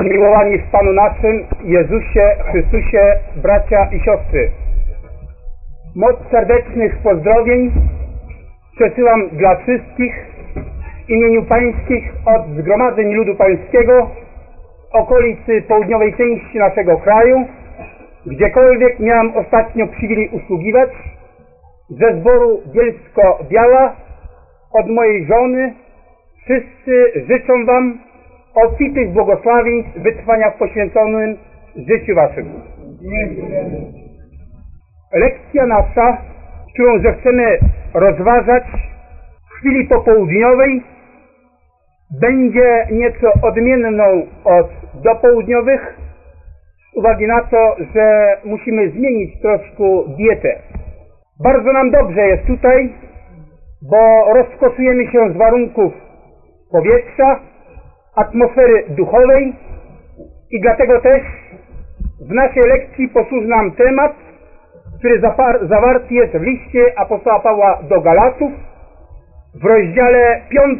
Umiłowani w Panu naszym Jezusie Chrystusie, bracia i siostry, moc serdecznych pozdrowień przesyłam dla wszystkich w imieniu pańskich od zgromadzeń ludu pańskiego w okolicy południowej części naszego kraju, gdziekolwiek miałem ostatnio przywilej usługiwać, ze zboru Bielsko-Biała, od mojej żony. Wszyscy życzą wam obfitych błogosławieństw wytrwania w poświęconym życiu waszym. Lekcja nasza, którą zechcemy rozważać w chwili popołudniowej, będzie nieco odmienną od dopołudniowych z uwagi na to, że musimy zmienić troszkę dietę. Bardzo nam dobrze jest tutaj, bo rozkoszujemy się z warunków powietrza, atmosfery duchowej i dlatego też w naszej lekcji posłuży nam temat, który zawarty jest w liście apostoła Pawła do Galatów w rozdziale 5,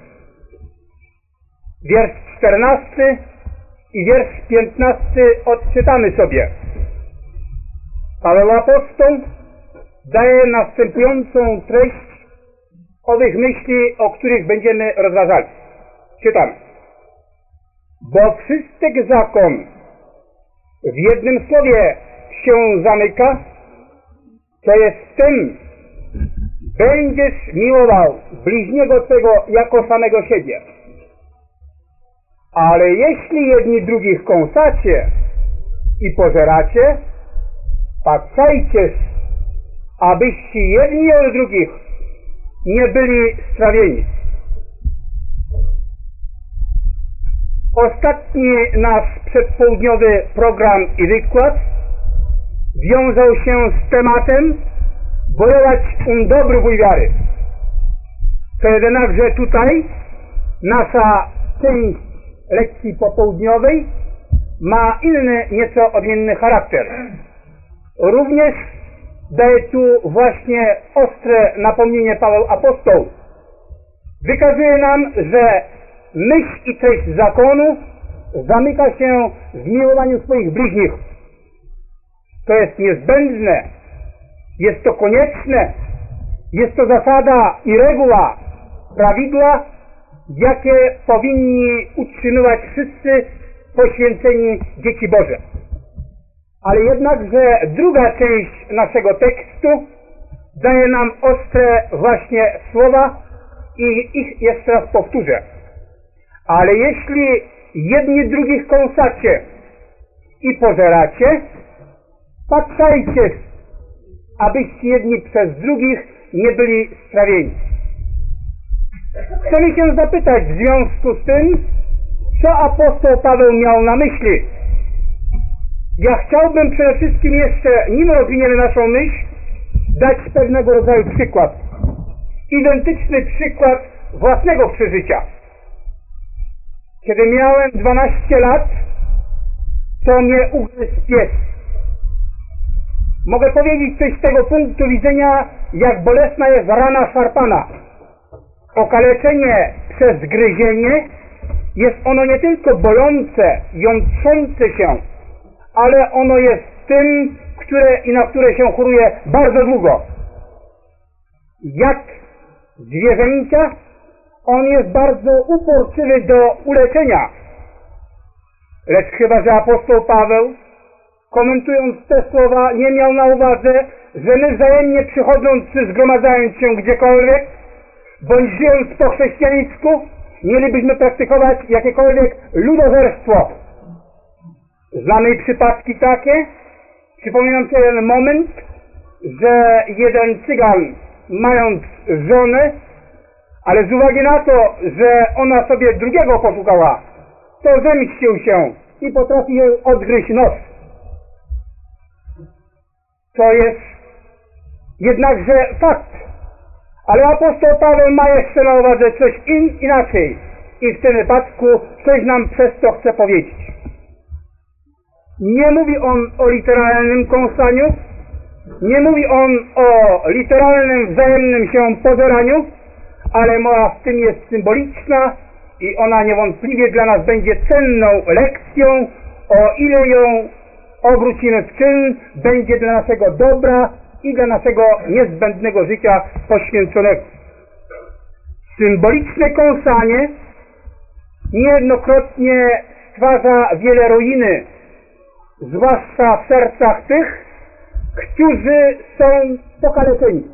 wiersz 14 i wiersz 15 odczytamy sobie. Paweł apostoł daje następującą treść owych myśli, o których będziemy rozważali. Czytamy. Bo wszystek zakon w jednym słowie się zamyka, to jest w tym: będziesz miłował bliźniego twego jako samego siebie. Ale jeśli jedni drugich kąsacie i pożeracie, patrzajcie, abyście jedni od drugich nie byli strawieni. Ostatni nasz przedpołudniowy program i wykład wiązał się z tematem bojować dobróbój wiary. To jednakże tutaj nasza część lekcji popołudniowej ma inny, nieco odmienny charakter. Również daje tu właśnie ostre napomnienie Paweł apostoł. Wykazuje nam, że myśl i treść zakonu zamyka się w miłowaniu swoich bliźnich. To jest niezbędne, jest to konieczne, jest to zasada i reguła, prawidła, jakie powinni utrzymywać wszyscy poświęceni dzieci Boże. Ale jednakże druga część naszego tekstu daje nam ostre właśnie słowa i ich jeszcze raz powtórzę. Ale jeśli jedni drugich kąsacie i pożeracie, patrzajcie, abyście jedni przez drugich nie byli strawieni. Chcemy się zapytać w związku z tym, co apostoł Paweł miał na myśli. Ja chciałbym przede wszystkim jeszcze, nim rozwiniemy naszą myśl, dać pewnego rodzaju przykład. Identyczny przykład własnego przeżycia. Kiedy miałem 12 lat, to mnie ugryzł pies. Mogę powiedzieć coś z tego punktu widzenia, jak bolesna jest rana szarpana. Okaleczenie przez gryzienie jest ono nie tylko bolące, jątrzące się, ale ono jest tym, na które się choruje bardzo długo. Jak zwierzęcia, on jest bardzo uporczywy do uleczenia. Lecz chyba że apostoł Paweł, komentując te słowa, nie miał na uwadze, że my wzajemnie przychodząc czy zgromadzając się gdziekolwiek, bądź żyjąc po chrześcijańsku, mielibyśmy praktykować jakiekolwiek ludożerstwo. Znamy przypadki takie. Przypominam sobie jeden moment, że jeden cygan, mając żonę, ale z uwagi na to, że ona sobie drugiego poszukała, to zemścił się i potrafi jej odgryźć nos. To jest jednakże fakt. Ale apostoł Paweł ma jeszcze na uwadze coś inaczej i w tym wypadku coś nam przez to chce powiedzieć. Nie mówi on o literalnym kąsaniu, nie mówi on o literalnym wzajemnym się pożeraniu, ale mowa w tym jest symboliczna i ona niewątpliwie dla nas będzie cenną lekcją, o ile ją obrócimy w czyn, będzie dla naszego dobra i dla naszego niezbędnego życia poświęconego. Symboliczne kąsanie niejednokrotnie stwarza wiele ruiny, zwłaszcza w sercach tych, którzy są pokaleczeni.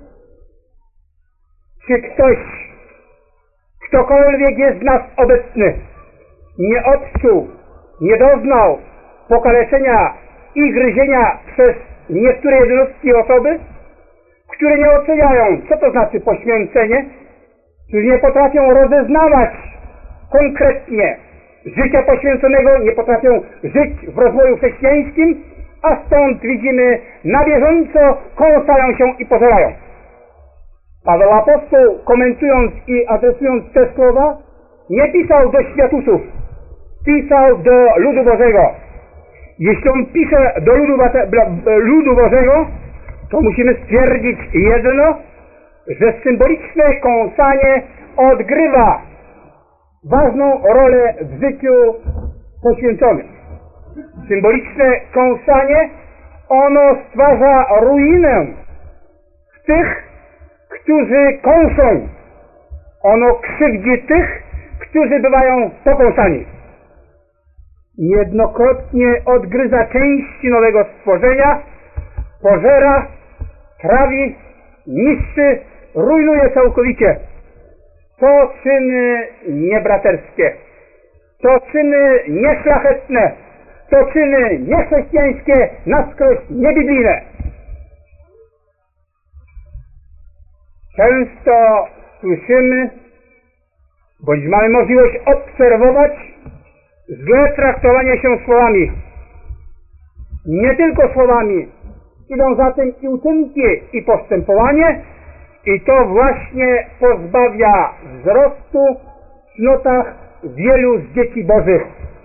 Czy ktokolwiek jest z nas obecny, nie odczuł, nie doznał pokaleczenia i gryzienia przez niektóre jednostki osoby, które nie oceniają, co to znaczy poświęcenie, czyli nie potrafią rozeznawać konkretnie życia poświęconego, nie potrafią żyć w rozwoju chrześcijańskim, a stąd widzimy, na bieżąco kąsają się i pożerają. Paweł Apostoł, komentując i adresując te słowa, nie pisał do światusów, pisał do ludu Bożego. Jeśli on pisze do ludu Bożego, to musimy stwierdzić jedno, że symboliczne kąsanie odgrywa ważną rolę w życiu poświęconym. Symboliczne kąsanie, ono stwarza ruinę w tych, którzy kąsą. Ono krzywdzi tych, którzy bywają pokąsani. Niejednokrotnie odgryza części nowego stworzenia, pożera, trawi, niszczy, rujnuje całkowicie. To czyny niebraterskie, to czyny nieszlachetne, to czyny niechrześcijańskie, na wskroś niebiblijne. Często słyszymy, bądź mamy możliwość obserwować złe traktowanie się słowami. Nie tylko słowami, idą za tym i uczynki, i postępowanie, i to właśnie pozbawia wzrostu w cnotach wielu z dzieci Bożych.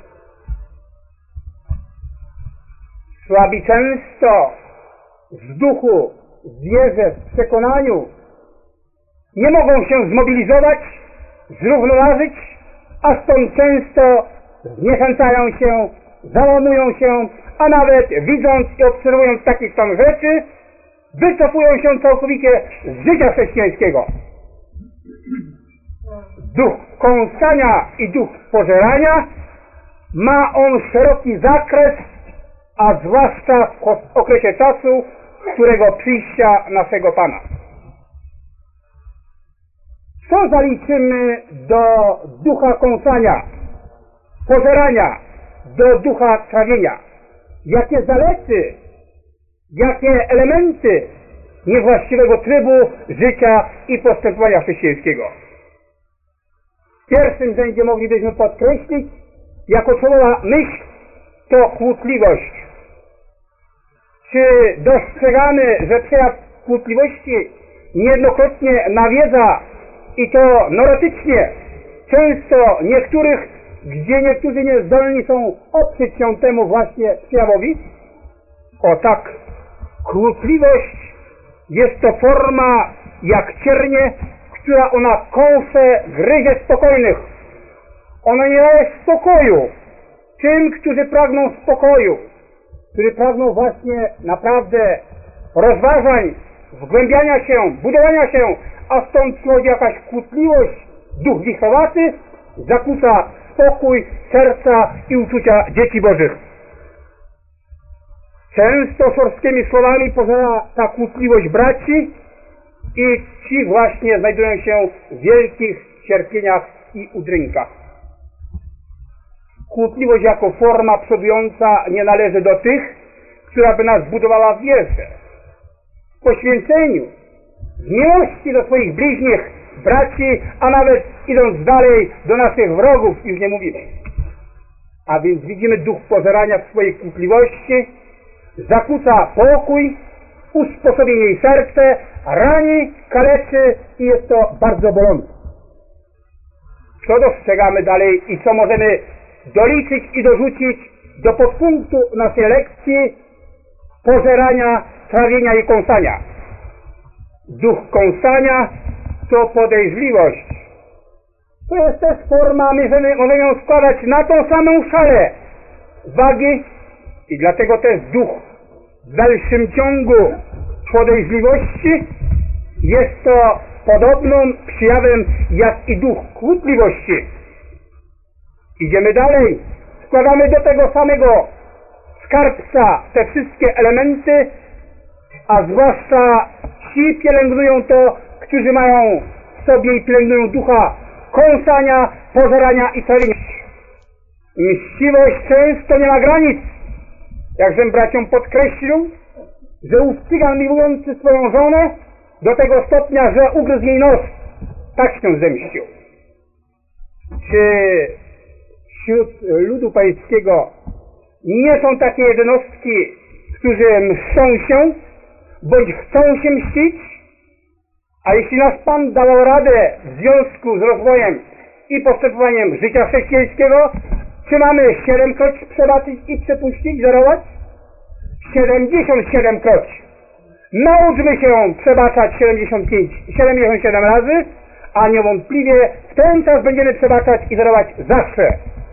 Słabi często w duchu, w wierze, w przekonaniu nie mogą się zmobilizować, zrównoważyć, a stąd często zniechęcają się, załamują się, a nawet widząc i obserwując takich stan rzeczy, wycofują się całkowicie z życia chrześcijańskiego. Duch kąsania i duch pożerania ma on szeroki zakres, a zwłaszcza w okresie czasu, którego przyjścia naszego Pana. Co zaliczymy do ducha kąsania, pożerania, do ducha trawienia? Jakie zalety, jakie elementy niewłaściwego trybu życia i postępowania chrześcijańskiego? W pierwszym rzędzie moglibyśmy podkreślić, jako czołowa myśl, to kłótliwość. Czy dostrzegamy, że przejaw kłótliwości niejednokrotnie nawiedza, i to neurotycznie, często niektórych, gdzie niektórzy niezdolni są oprzeć się temu właśnie przejawowi? O tak, kłótliwość jest to forma jak ciernie, która ona kąse, gryzie spokojnych. Ona nie daje spokoju tym, którzy pragną spokoju, którzy pragną właśnie naprawdę rozważań, wgłębiania się, budowania się, a stąd przychodzi jakaś kłótliwość, duch wichrowaty, zakłóca spokój serca i uczucia dzieci Bożych. Często szorstkymi słowami pożera ta kłótliwość braci i ci właśnie znajdują się w wielkich cierpieniach i udrękach. Kłótliwość jako forma przodująca nie należy do tych, która by nas budowała w wierze, w poświęceniu, w miłości do swoich bliźnich, braci, a nawet idąc dalej do naszych wrogów, już nie mówimy. A więc widzimy duch pożerania w swojej kłótliwości, zakłóca pokój, usposobi jej serce, rani, kaleczy i jest to bardzo bolące. Co dostrzegamy dalej i co możemy doliczyć i dorzucić do podpunktu naszej lekcji pożerania, trawienia i kąsania? Duch kąsania to podejrzliwość, To jest też forma, możemy ją składać na tą samą szalę wagi i dlatego też duch w dalszym ciągu podejrzliwości jest to podobną przejawem jak i duch kłótliwości. Idziemy dalej, składamy do tego samego skarbca te wszystkie elementy, a zwłaszcza ci pielęgnują to, którzy mają w sobie i pielęgnują ducha kąsania, pożerania i trawienia. Mściwość często nie ma granic. Jakżem braciom podkreślił, że ów cygan miłujący swoją żonę do tego stopnia, że ugryzł jej nos, tak się zemścił. Czy wśród ludu pańskiego nie są takie jednostki, którzy mszczą się, bądź chcą się mścić? A jeśli nas Pan dawał radę w związku z rozwojem i postępowaniem życia chrześcijańskiego, czy mamy 7 kroć przebaczyć i przepuścić, żerować? 77 kroć. Nauczmy się przebaczać 77 razy, a niewątpliwie w ten czas będziemy przebaczać i żerować zawsze.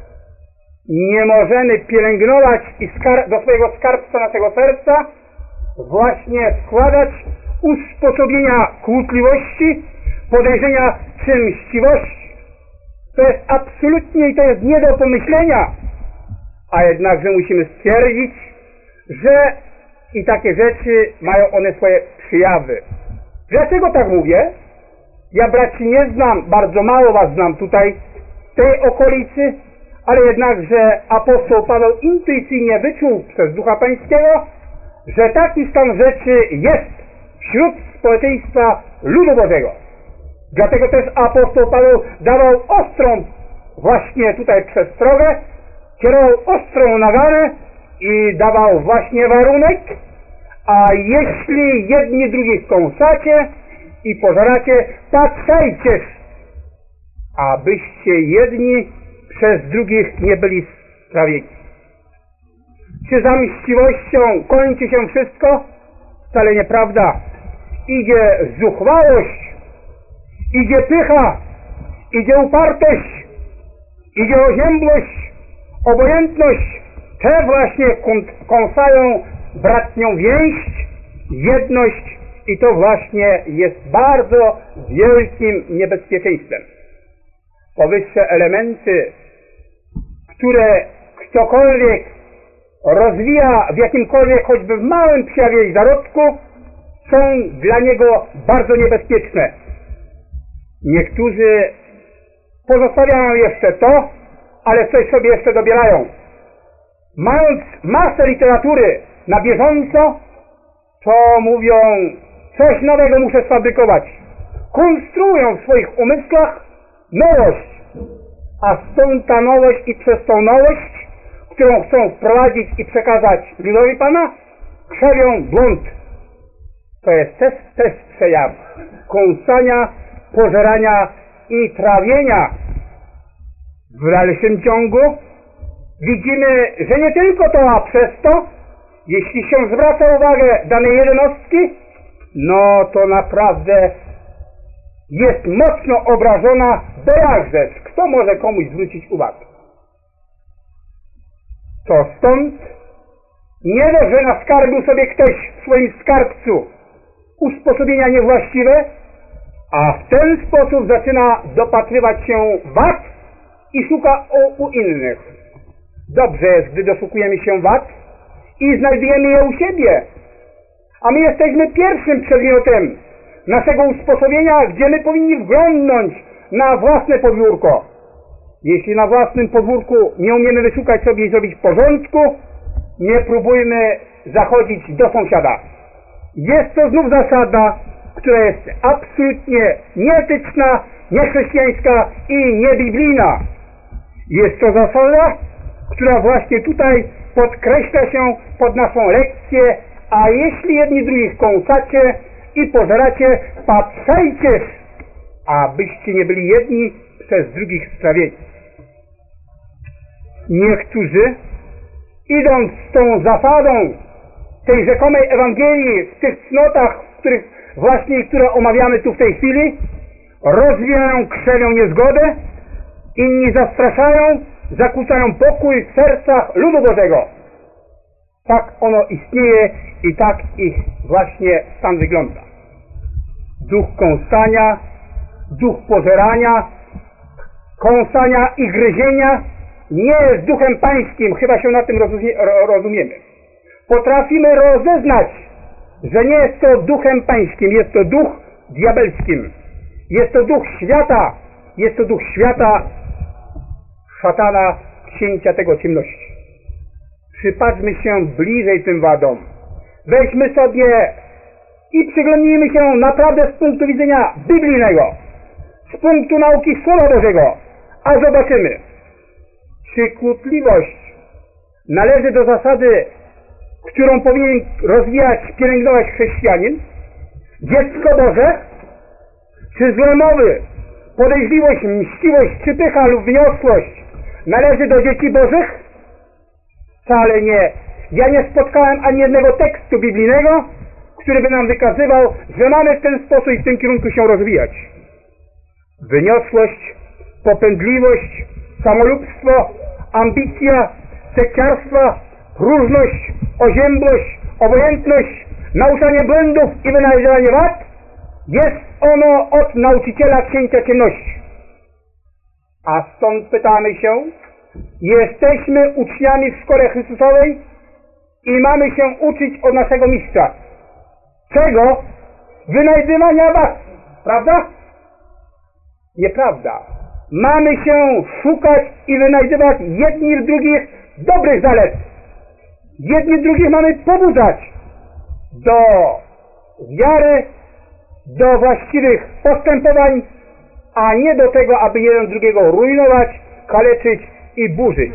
Nie możemy pielęgnować i do swojego skarbca naszego serca właśnie składać usposobienia kłótliwości, podejrzenia czy mściwości. To jest absolutnie i to jest nie do pomyślenia, a jednakże musimy stwierdzić, że i takie rzeczy mają one swoje przejawy. Dlaczego tak mówię? Ja braci nie znam, bardzo mało was znam tutaj w tej okolicy, ale jednakże apostoł Paweł intuicyjnie wyczuł przez Ducha Pańskiego, że taki stan rzeczy jest wśród społeczeństwa ludu Bożego. Dlatego też apostoł Paweł dawał ostrą właśnie tutaj przestrogę, kierował ostrą naganę i dawał właśnie warunek, a jeśli jedni drugich kąsacie i pożeracie, patrzajcież, abyście jedni przez drugich nie byli strawieni. Czy za mściwością kończy się wszystko? Wcale nieprawda. Idzie zuchwałość, idzie pycha, idzie upartość, idzie oziębłość, obojętność. Te właśnie kąsają bratnią więź, jedność i to właśnie jest bardzo wielkim niebezpieczeństwem. Powyższe elementy, które ktokolwiek rozwija w jakimkolwiek, choćby w małym przejawie i zarodku, są dla niego bardzo niebezpieczne. Niektórzy pozostawiają jeszcze to, ale coś sobie jeszcze dobierają. Mając masę literatury na bieżąco, to mówią, coś nowego muszę sfabrykować. Konstruują w swoich umysłach nowość, a stąd ta nowość i przez tą nowość, którą chcą wprowadzić i przekazać ludowi Pana, krzewią błąd. To jest też przejaw kąsania, pożerania i trawienia. W dalszym ciągu widzimy, że nie tylko to, a przez to, jeśli się zwraca uwagę danej jednostki, no to naprawdę jest mocno obrażona, bo jakże, kto może komuś zwrócić uwagę? To stąd nie dość, że naskarbił sobie ktoś w swoim skarbcu usposobienia niewłaściwe, a w ten sposób zaczyna dopatrywać się wad i szuka u innych. Dobrze jest, gdy doszukujemy się wad i znajdujemy je u siebie, a my jesteśmy pierwszym przedmiotem naszego usposobienia, gdzie my powinni wglądnąć na własne podwórko. Jeśli na własnym podwórku nie umiemy wyszukać sobie i zrobić porządku, nie próbujmy zachodzić do sąsiada. Jest to znów zasada, która jest absolutnie nieetyczna, niechrześcijańska i niebiblijna. Jest to zasada, która właśnie tutaj podkreśla się pod naszą lekcję, a jeśli jedni drugich kąsacie i pożeracie, patrzajcież, abyście nie byli jedni przez drugich strawieni. Niektórzy, idąc z tą zasadą tej rzekomej Ewangelii w tych cnotach, które omawiamy tu w tej chwili, rozwijają, krzewią niezgodę, inni zastraszają, zakłócają pokój w sercach ludu Bożego. Tak ono istnieje i tak ich właśnie stan wygląda. Duch kąsania, duch pożerania, kąsania i gryzienia nie jest duchem pańskim, chyba się na tym rozumiemy. Potrafimy rozeznać, że nie jest to duchem pańskim, jest to duch diabelskim. Jest to duch świata, jest to duch świata szatana, księcia tego ciemności. Przypatrzmy się bliżej tym wadom. Weźmy sobie i przyglądnijmy się naprawdę z punktu widzenia biblijnego, z punktu nauki Słowa Bożego, a zobaczymy, czy kłótliwość należy do zasady, którą powinien rozwijać, pielęgnować chrześcijanin, dziecko Boże, czy złe mowy, podejrzliwość, mściwość, czy pycha lub wyniosłość należy do dzieci Bożych? Wcale nie. Ja nie spotkałem ani jednego tekstu biblijnego, który by nam wykazywał, że mamy w ten sposób i w tym kierunku się rozwijać. Wyniosłość, popędliwość, samolubstwo, ambicja, sekciarstwa, próżność, oziębłość, obojętność, nauczanie błędów i wynajdywanie wad, jest ono od nauczyciela księcia ciemności. A stąd pytamy się, jesteśmy uczniami w szkole Chrystusowej i mamy się uczyć od naszego mistrza. Czego? Wynajdywania wad. Prawda? Nieprawda. Mamy się szukać i wynajdywać jedni w drugich dobrych zalet. Jedni drugich mamy pobudzać do wiary, do właściwych postępowań, a nie do tego, aby jeden drugiego rujnować, kaleczyć i burzyć.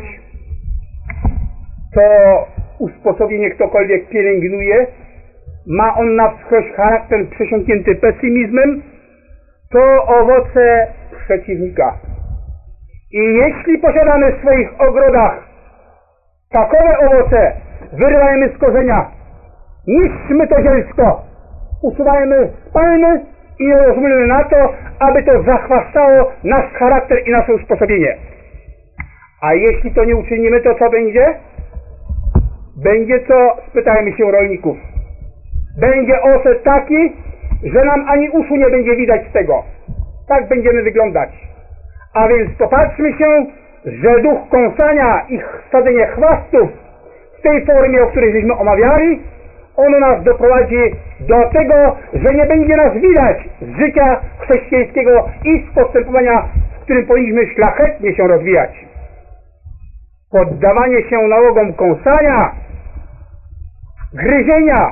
To usposobienie ktokolwiek pielęgnuje, ma on na wskroś charakter przesiąknięty pesymizmem, to owoce przeciwnika. I jeśli posiadamy w swoich ogrodach takowe owoce, wyrywajmy z korzenia, niszczmy to zielsko, usuwajmy palmy i nie pozwólmy na to, aby to zachwastało nasz charakter i nasze usposobienie. A jeśli to nie uczynimy, to co będzie? Będzie co? Spytajmy się rolników. Będzie oset taki, że nam ani uszu nie będzie widać z tego. Tak będziemy wyglądać. A więc popatrzmy się, że duch kąsania i sadzenie chwastów w tej formie, o której żeśmy omawiali, ono nas doprowadzi do tego, że nie będzie nas widać z życia chrześcijańskiego i z postępowania, w którym powinniśmy szlachetnie się rozwijać. Poddawanie się nałogom kąsania, gryzienia,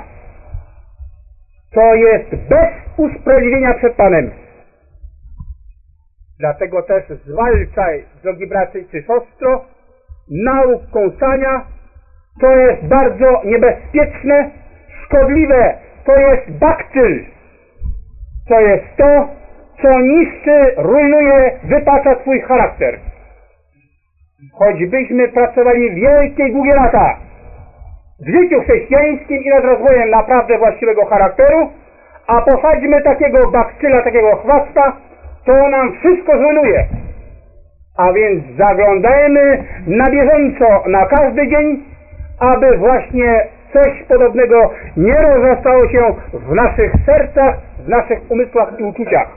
to jest bez usprawiedliwienia przed Panem. Dlatego też zwalczaj, drogi bracie czy siostro, nauk kąsania. To jest bardzo niebezpieczne, szkodliwe. To jest bakcyl. To jest to, co niszczy, rujnuje, wypacza twój charakter. Choćbyśmy pracowali wielkie, długie lata w życiu chrześcijańskim i nad rozwojem naprawdę właściwego charakteru, a posadźmy takiego bakcyla, takiego chwasta, to nam wszystko zrujnuje. A więc zaglądajmy na bieżąco, na każdy dzień, aby właśnie coś podobnego nie rozrastało się w naszych sercach, w naszych umysłach i uczuciach.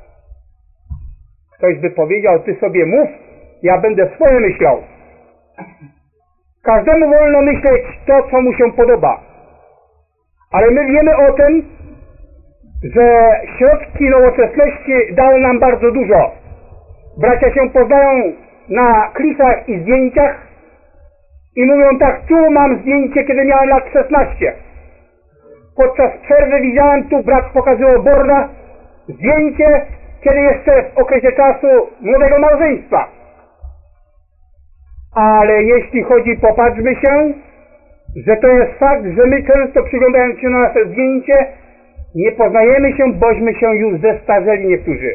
Ktoś by powiedział, ty sobie mów, ja będę swoje myślał. Każdemu wolno myśleć to, co mu się podoba. Ale my wiemy o tym, że środki nowoczesności dały nam bardzo dużo. Bracia się poznają na klipach i zdjęciach i mówią tak, tu mam zdjęcie, kiedy miałem lat 16. Podczas przerwy widziałem, tu brat pokazywał Borda, zdjęcie, kiedy jeszcze w okresie czasu młodego małżeństwa. Ale jeśli chodzi, popatrzmy się, że to jest fakt, że my często przyglądając się na nasze zdjęcie, nie poznajemy się, bośmy się już zestarzeli niektórzy.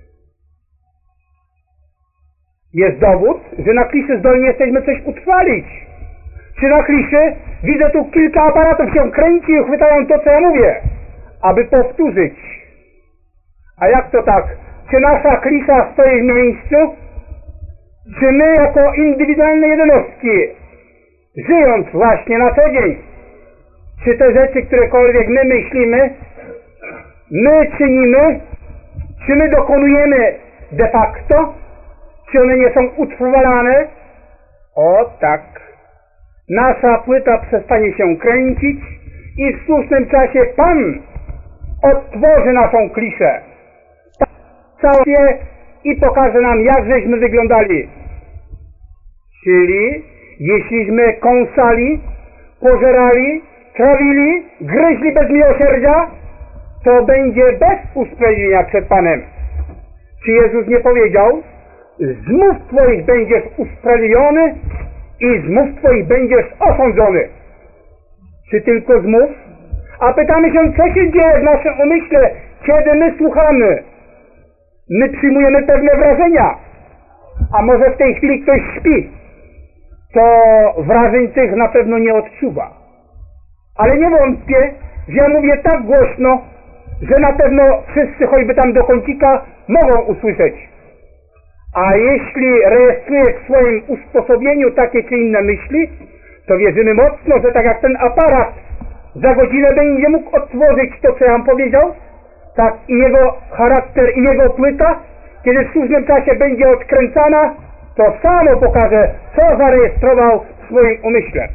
Jest dowód, że na kliszy zdolni jesteśmy coś utrwalić. Czy na kliszy widzę tu kilka aparatów się kręci i chwytają to, co ja mówię, aby powtórzyć. A jak to tak? Czy nasza klisza stoi w miejscu? Czy my jako indywidualne jednostki, żyjąc właśnie na co dzień, czy te rzeczy, którekolwiek my myślimy, my czynimy, czy my dokonujemy de facto, czy one nie są utrwalane? O tak. Nasza płyta przestanie się kręcić i w słusznym czasie Pan odtworzy naszą kliszę. Całe i pokaże nam, jak żeśmy wyglądali. Czyli jeśliśmy kąsali, pożerali, trawili, gryźli bez miłosierdzia, to będzie bez usprawiedliwienia przed Panem. Czy Jezus nie powiedział: z mów Twoich będziesz usprawiedliwiony i z mów Twoich będziesz osądzony? Czy tylko z mów? A pytamy się, co się dzieje w naszym umyśle, kiedy my słuchamy? My przyjmujemy pewne wrażenia. A może w tej chwili ktoś śpi, to wrażeń tych na pewno nie odczuwa. Ale nie wątpię, że ja mówię tak głośno, że na pewno wszyscy, choćby tam do kącika, mogą usłyszeć. A jeśli rejestruje w swoim usposobieniu takie czy inne myśli, to wierzymy mocno, że tak jak ten aparat za godzinę będzie mógł odtworzyć to, co ja wam powiedział, tak i jego charakter i jego płyta, kiedy w słusznym czasie będzie odkręcana, to samo pokaże, co zarejestrował w swoim umyśle.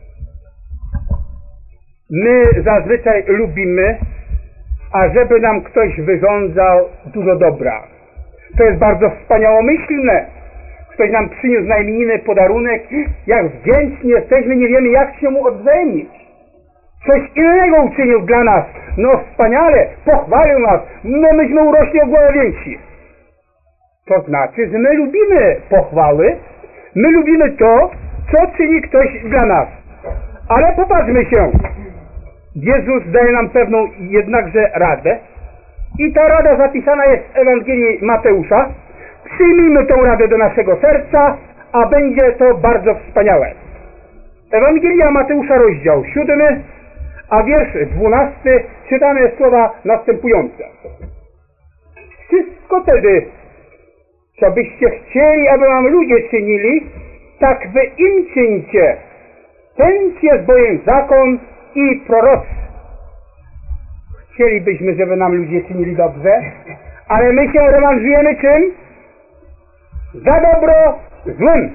My zazwyczaj lubimy, ażeby nam ktoś wyrządzał dużo dobra. To jest bardzo wspaniałomyślne. Ktoś nam przyniósł na imieniny podarunek, jak wdzięczni jesteśmy, nie wiemy, jak się mu odwzajemnić. Coś innego uczynił dla nas. No wspaniale, pochwalił nas, no myśmy urośli o głowę więksi. To znaczy, że my lubimy pochwały, my lubimy to, co czyni ktoś dla nas. Ale popatrzmy się, Jezus daje nam pewną jednakże radę i ta rada zapisana jest w Ewangelii Mateusza. Przyjmijmy tę radę do naszego serca, a będzie to bardzo wspaniałe. Ewangelia Mateusza, rozdział 7, a wiersz 12, czytane słowa następujące. Wszystko tedy, co byście chcieli, aby wam ludzie czynili, tak wy im czyńcie. Ten jest bowiem zakon i prorocy. Chcielibyśmy, żeby nam ludzie czynili dobrze, ale my się rewanżujemy czym? Za dobro złym.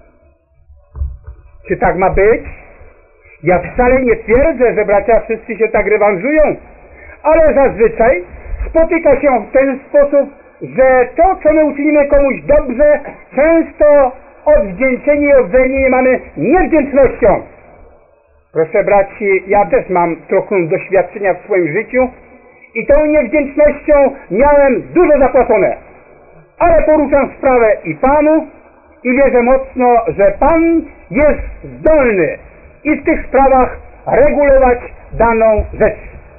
Czy tak ma być? Ja wcale nie twierdzę, że bracia wszyscy się tak rewanżują, ale zazwyczaj spotyka się w ten sposób, że to, co my uczynimy komuś dobrze, często odwdzięczenie i odwzajemnienie mamy niewdzięcznością. Proszę braci, ja też mam trochę doświadczenia w swoim życiu i tą niewdzięcznością miałem dużo zapłacone. Ale poruszam sprawę i Panu i wierzę mocno, że Pan jest zdolny i w tych sprawach regulować daną rzecz.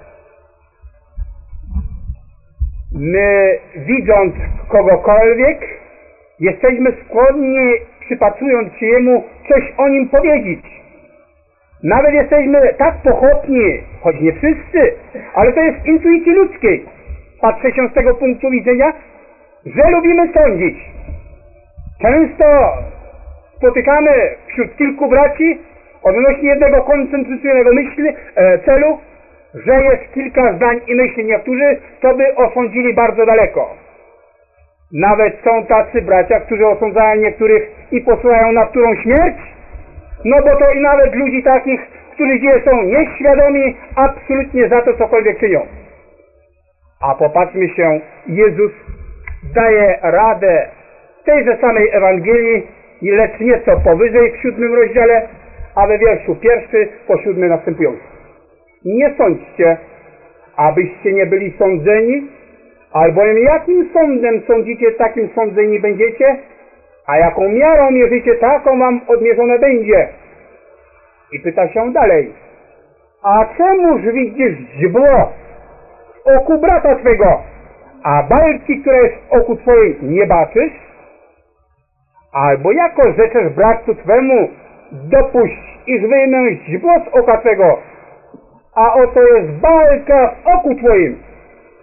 My, widząc kogokolwiek, jesteśmy skłonni, przypatrując się Jemu, coś o Nim powiedzieć. Nawet jesteśmy tak pochopni, choć nie wszyscy, ale to jest intuicji ludzkiej. Patrzę się z tego punktu widzenia, że lubimy sądzić. Często spotykamy wśród kilku braci odnośnie jednego koncentrycznego celu, że jest kilka zdań i myśli. Niektórzy to by osądzili bardzo daleko. Nawet są tacy bracia, którzy osądzają niektórych i posyłają na którą śmierć. No bo to i nawet ludzi takich, którzy są nieświadomi absolutnie za to, cokolwiek czynią. A popatrzmy się, Jezus daje radę tejże samej Ewangelii, lecz nieco powyżej w 7 rozdziale, a we wierszu 1 po 7 następujący. Nie sądźcie, abyście nie byli sądzeni, albowiem jakim sądem sądzicie, takim sądzeni będziecie, a jaką miarą mierzycie, taką wam odmierzone będzie. I pyta się dalej. A czemuż widzisz źdźbło w oku brata twego, a balki, która jest w oku twoim, nie baczysz? Albo jako rzeczesz bratu twemu, dopuść, iż wyjmę źdźbło z oka twego, a oto jest balka w oku twoim.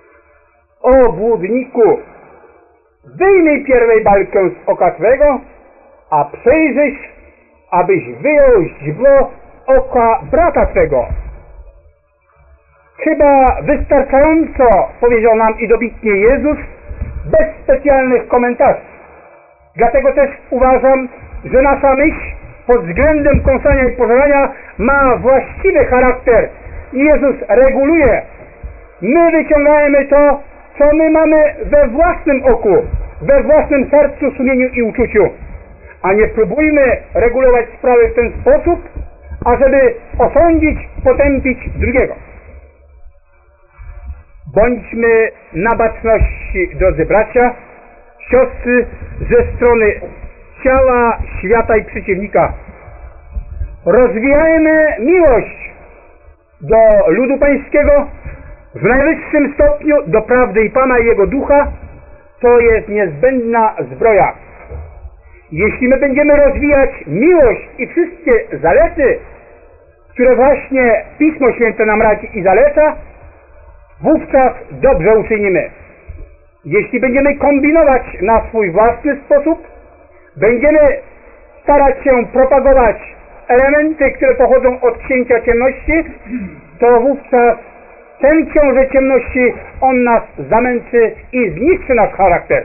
O błudniku, wyjmij pierwej balkę z oka twego, a przejrzysz, abyś wyjął źdźbło oka brata twego. Chyba wystarczająco powiedział nam i dobitnie Jezus, bez specjalnych komentarzy. Dlatego też uważam, że nasza myśl pod względem kąsania i pożerania ma właściwy charakter i Jezus reguluje. My wyciągajmy to, co my mamy we własnym oku, we własnym sercu, sumieniu i uczuciu, a nie próbujmy regulować sprawy w ten sposób, ażeby osądzić, potępić drugiego. Bądźmy na baczności, drodzy bracia, siostry, ze strony ciała, świata i przeciwnika. Rozwijajmy miłość do ludu pańskiego w najwyższym stopniu, do prawdy i Pana i Jego Ducha. To jest niezbędna zbroja. Jeśli my będziemy rozwijać miłość i wszystkie zalety, które właśnie Pismo Święte nam radzi i zaleca, wówczas dobrze uczynimy. Jeśli będziemy kombinować na swój własny sposób, będziemy starać się propagować elementy, które pochodzą od księcia ciemności, to wówczas ten książę ciemności, on nas zamęczy i zniszczy nasz charakter.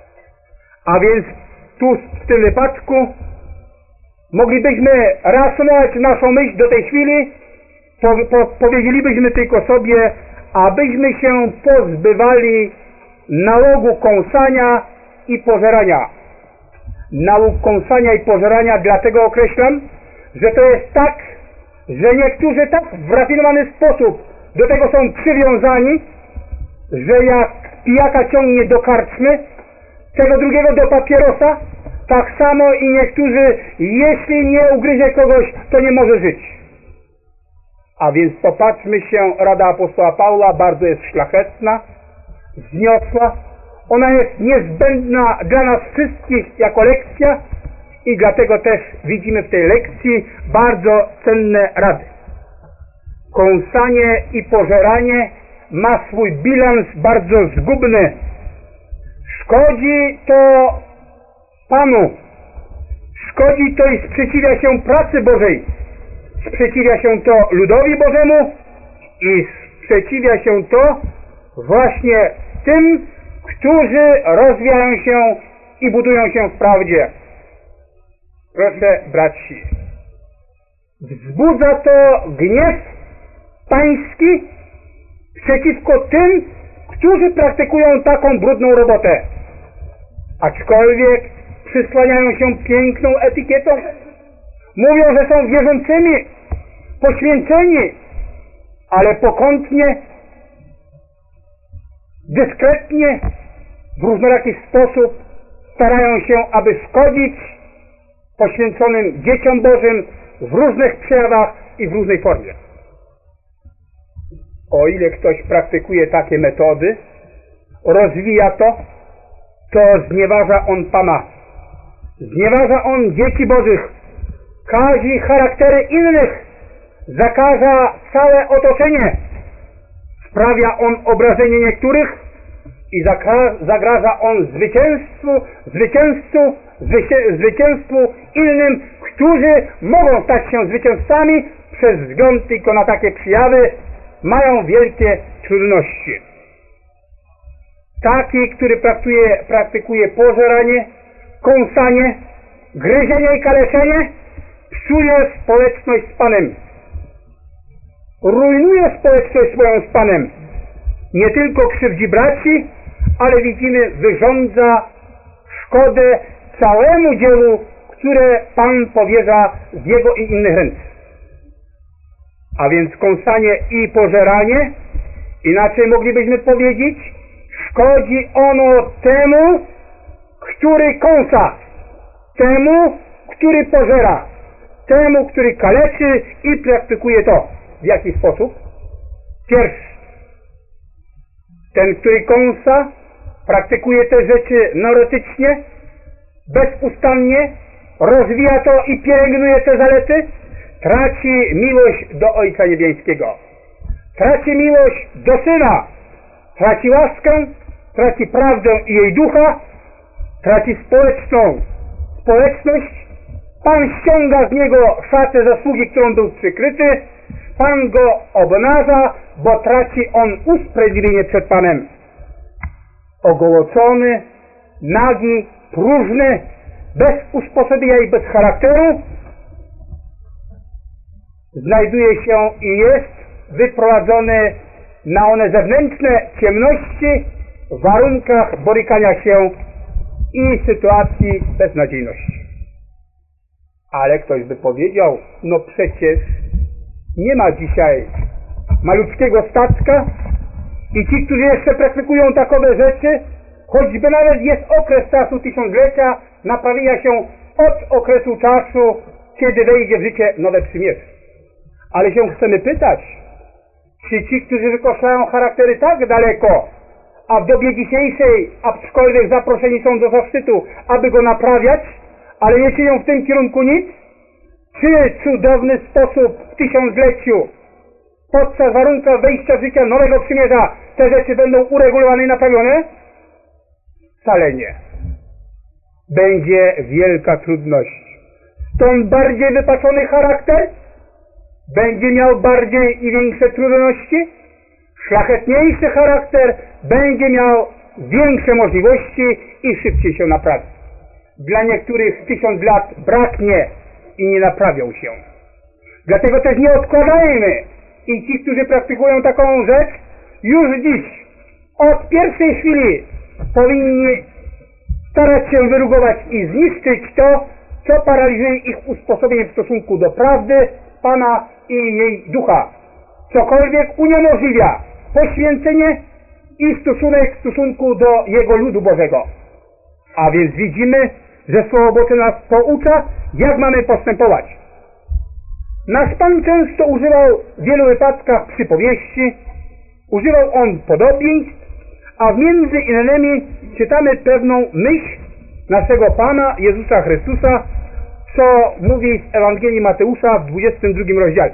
A więc tu w tym wypadku moglibyśmy reasumować naszą myśl do tej chwili, powiedzielibyśmy tylko sobie, abyśmy się pozbywali nałogu kąsania i pożerania. Nałóg kąsania i pożerania dlatego określam, że to jest tak, że niektórzy tak w rafinowany sposób do tego są przywiązani, że jak pijaka ciągnie do karczmy, tego drugiego do papierosa, tak samo i niektórzy, jeśli nie ugryzie kogoś, to nie może żyć. A więc popatrzmy się, rada apostoła Pawła bardzo jest szlachetna, wzniosła, ona jest niezbędna dla nas wszystkich jako lekcja i dlatego też widzimy w tej lekcji bardzo cenne rady. Kąsanie i pożeranie ma swój bilans bardzo zgubny. Szkodzi to Panu, szkodzi to i sprzeciwia się pracy Bożej, sprzeciwia się to ludowi Bożemu i sprzeciwia się to właśnie tym, którzy rozwijają się i budują się w prawdzie. Proszę braci, wzbudza to gniew pański przeciwko tym, którzy praktykują taką brudną robotę. Aczkolwiek przysłaniają się piękną etykietą. Mówią, że są wierzącymi, poświęceni, ale pokątnie, dyskretnie, w różnoraki sposób starają się, aby szkodzić poświęconym dzieciom Bożym w różnych przejawach i w różnej formie. O ile ktoś praktykuje takie metody, rozwija to, to znieważa on Pana. Znieważa on dzieci Bożych, kazi charaktery innych, zakaża całe otoczenie, sprawia on obrażenie niektórych i zagraża on zwycięstwu innym, którzy mogą stać się zwycięzcami przez wzgląd tylko na takie przejawy, mają wielkie trudności. Taki, który praktykuje pożeranie, kąsanie, gryzienie i kaleczenie, psuje społeczność z Panem. Rujnuje społeczność swoją z Panem. Nie tylko krzywdzi braci, ale widzimy, wyrządza szkodę całemu dziełu, które Pan powierza z Jego i innych ręce. A więc kąsanie i pożeranie, inaczej moglibyśmy powiedzieć, szkodzi ono temu, który kąsa, temu, który pożera, temu, który kaleczy i praktykuje to. W jaki sposób? Pierwszy, ten, który kąsa, praktykuje te rzeczy neurotycznie, bezustannie, rozwija to i pielęgnuje te zalety, traci miłość do Ojca Niebiańskiego, traci miłość do Syna, traci łaskę, traci prawdę i jej ducha, traci społeczną społeczność, Pan ściąga z niego szatę zasługi, którą był przykryty, Pan go obnaża, bo traci on usprawiedliwienie przed Panem. Ogołocony, nagi, próżny, bez usposobienia i bez charakteru, znajduje się i jest wyprowadzony na one zewnętrzne ciemności w warunkach borykania się i sytuacji beznadziejności. Ale ktoś by powiedział, no przecież nie ma dzisiaj malutkiego statka i ci, którzy jeszcze praktykują takowe rzeczy, choćby nawet jest okres czasu tysiąclecia naprawienia się od okresu czasu, kiedy wejdzie w życie nowe przymierze. Ale się chcemy pytać, czy ci, którzy wykoszają charaktery tak daleko, a w dobie dzisiejszej, aczkolwiek zaproszeni są do zaszczytu, aby go naprawiać, ale nie czynią w tym kierunku nic, czy cudowny sposób w tysiącleciu, podczas warunków wejścia w życie nowego przymierza, te rzeczy będą uregulowane i naprawione? Wcale nie. Będzie wielka trudność. Stąd bardziej wypaczony charakter będzie miał bardziej i większe trudności, szlachetniejszy charakter będzie miał większe możliwości i szybciej się naprawi. Dla niektórych 1000 lat braknie i nie naprawią się. Dlatego też nie odkładajmy i ci, którzy praktykują taką rzecz, już dziś, od pierwszej chwili powinni starać się wyrugować i zniszczyć to, co paraliżuje ich usposobienie w stosunku do prawdy, Pana i jej ducha. Cokolwiek uniemożliwia poświęcenie i stosunek w stosunku do Jego ludu Bożego. A więc widzimy, że Słowo Boże nas poucza, jak mamy postępować. Nasz Pan często używał w wielu wypadkach przypowieści, używał On podobieństw, a między innymi czytamy pewną myśl naszego Pana Jezusa Chrystusa, co mówi w Ewangelii Mateusza w 22 rozdziale.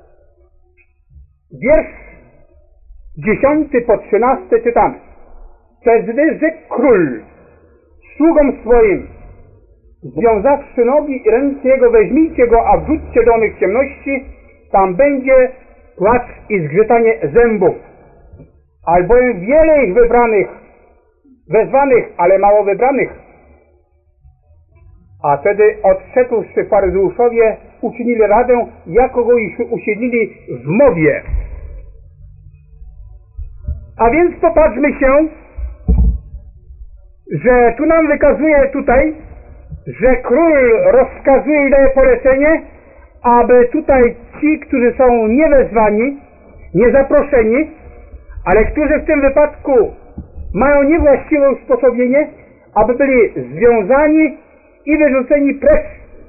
Wiersz 10 po 13 czytamy. Wtedy rzekł król sługom swoim, związawszy nogi i ręce jego, weźmijcie go, a wrzućcie do onych ciemności, tam będzie płacz i zgrzytanie zębów. Albowiem wiele ich wybranych, wezwanych, ale mało wybranych. A wtedy odszedłszy faryzeuszowie, uczynili radę, jako go ich usiedlili w mowie. A więc popatrzmy się, że tu nam wykazuje tutaj, że król rozkazuje i daje polecenie, aby tutaj ci, którzy są niewezwani, niezaproszeni, ale którzy w tym wypadku mają niewłaściwe usposobienie, aby byli związani i wyrzuceni precz.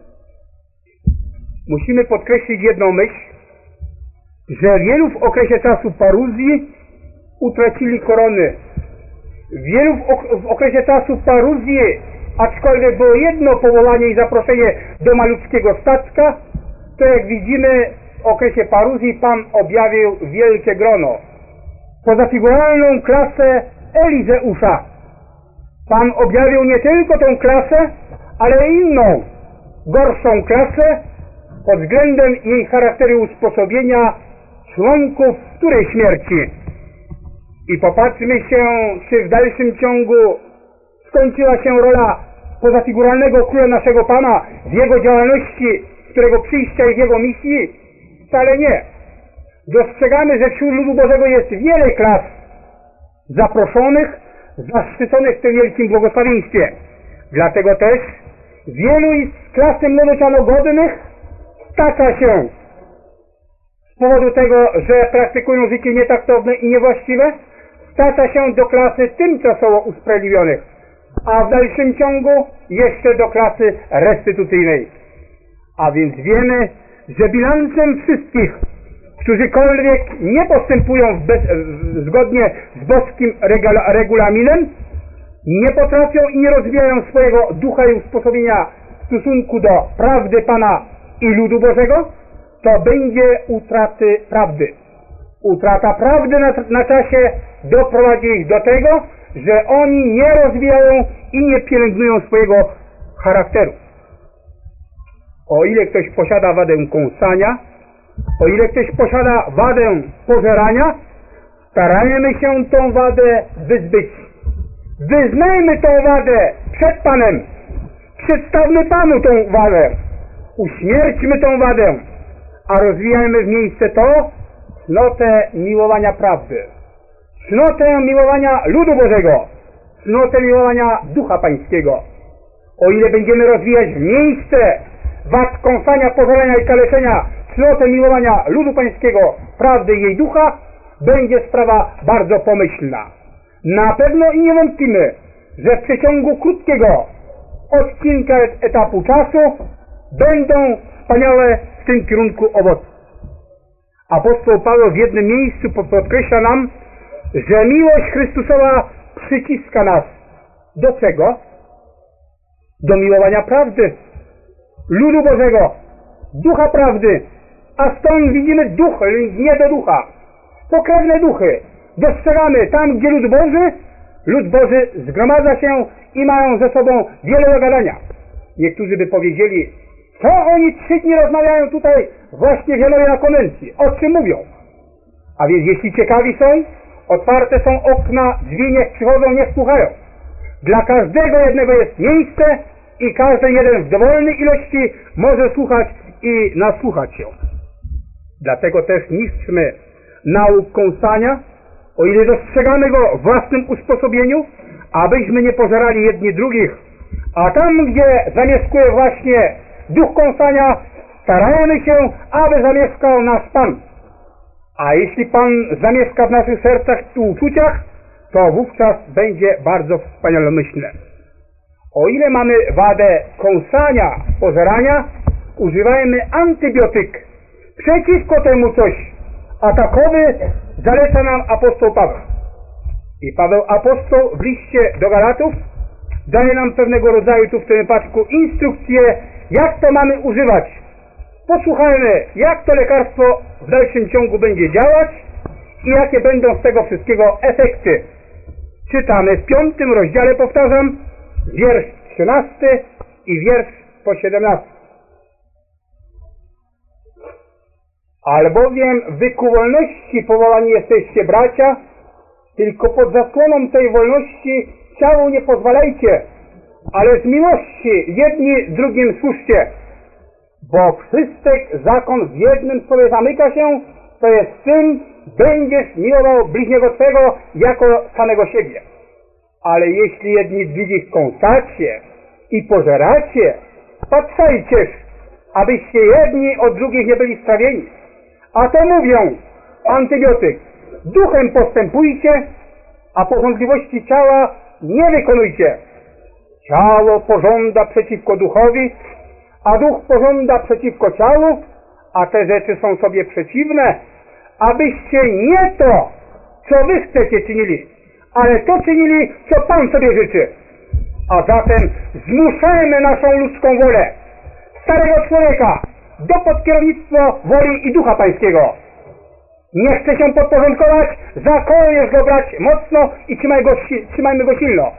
Musimy podkreślić jedną myśl, że wielu w okresie czasu paruzji utracili korony. Wielu w okresie czasu paruzji, aczkolwiek było jedno powołanie i zaproszenie do malutkiego statka, to jak widzimy w okresie paruzji Pan objawił wielkie grono. Pozafiguralną klasę Elizeusza. Pan objawił nie tylko tą klasę, ale inną, gorszą klasę pod względem jej charakteru usposobienia członków której śmierci. I popatrzmy się, czy w dalszym ciągu skończyła się rola pozafiguralnego króla naszego Pana w jego działalności, którego przyjścia i w jego misji? Wcale nie. Dostrzegamy, że wśród ludu Bożego jest wiele klas zaproszonych, zaszczyconych w tym wielkim błogosławieństwie. Dlatego też wielu z klasy młodocianogodnych stacza się z powodu tego, że praktykują życie nietaktowne i niewłaściwe, stacza się do klasy tymczasowo usprawiedliwionych, a w dalszym ciągu jeszcze do klasy restytucyjnej. A więc wiemy, że bilansem wszystkich, którzykolwiek nie postępują zgodnie z boskim regulaminem, nie potrafią i nie rozwijają swojego ducha i usposobienia w stosunku do prawdy Pana i ludu Bożego, to będzie utraty prawdy. Utrata prawdy na czasie doprowadzi ich do tego, że oni nie rozwijają i nie pielęgnują swojego charakteru. O ile ktoś posiada wadę kąsania, o ile ktoś posiada wadę pożerania, starajmy się tą wadę wyzbyć. Wyznajmy tą wadę przed Panem. Przedstawmy Panu tą wadę. Uśmierćmy tą wadę, a rozwijajmy w miejsce to cnotę miłowania prawdy, cnotę miłowania ludu Bożego, cnotę miłowania Ducha Pańskiego. O ile będziemy rozwijać w miejsce wad kąsania, pożerania i kaleczenia cnotę miłowania ludu Pańskiego, prawdy i jej Ducha, będzie sprawa bardzo pomyślna. Na pewno i nie wątpimy, że w przeciągu krótkiego odcinka etapu czasu będą wspaniałe w tym kierunku owoce. Apostoł Paweł w jednym miejscu podkreśla nam, że miłość Chrystusowa przyciska nas. Do czego? Do miłowania prawdy, ludu Bożego, Ducha prawdy, a stąd widzimy duch, nie do ducha, pokrewne duchy. Dostrzegamy tam, gdzie lud Boży zgromadza się i mają ze sobą wiele do gadania. Niektórzy by powiedzieli, co oni 3 dni rozmawiają tutaj właśnie w Janowie na konwencji, o czym mówią. A więc jeśli ciekawi są, otwarte są okna, drzwi, niech przychodzą, niech słuchają. Dla każdego jednego jest miejsce i każdy jeden w dowolnej ilości może słuchać i nasłuchać się. Dlatego też niszczmy nauk kąsania, o ile dostrzegamy go w własnym usposobieniu, abyśmy nie pożerali jedni drugich. A tam, gdzie zamieszkuje właśnie duch kąsania, starajmy się, aby zamieszkał nasz Pan. A jeśli Pan zamieszka w naszych sercach i uczuciach, to wówczas będzie bardzo wspanialomyślne. O ile mamy wadę kąsania, pożerania, używajmy antybiotyk przeciwko temu coś, a takowy zaleca nam apostoł Paweł. I Paweł apostoł w liście do Galatów daje nam pewnego rodzaju tu w tym wypadku instrukcje, jak to mamy używać. Posłuchajmy, jak to lekarstwo w dalszym ciągu będzie działać i jakie będą z tego wszystkiego efekty. Czytamy w 5 rozdziale, powtarzam, wiersz 13 i wiersz po 17. Albowiem wy ku wolności powołani jesteście, bracia, tylko pod zasłoną tej wolności ciału nie pozwalajcie, ale z miłości jedni drugim służcie. Bo wszystek zakon w jednym sobie zamyka się, to jest syn, będziesz miłował bliźniego twego jako samego siebie. Ale jeśli jedni drugich kąsacie i pożeracie, patrzajcież, abyście jedni od drugich nie byli strawieni. A to mówią, antybiotyk, duchem postępujcie, a pożądliwości ciała nie wykonujcie. Ciało pożąda przeciwko duchowi, a duch pożąda przeciwko ciału, a te rzeczy są sobie przeciwne, abyście nie to, co wy chcecie czynili, ale to czynili, co Pan sobie życzy. A zatem zmuszajmy naszą ludzką wolę, starego człowieka, do podkierownictwa woli i Ducha Pańskiego. Nie chce się podporządkować, za koło jest go brać mocno i trzymajmy go silno.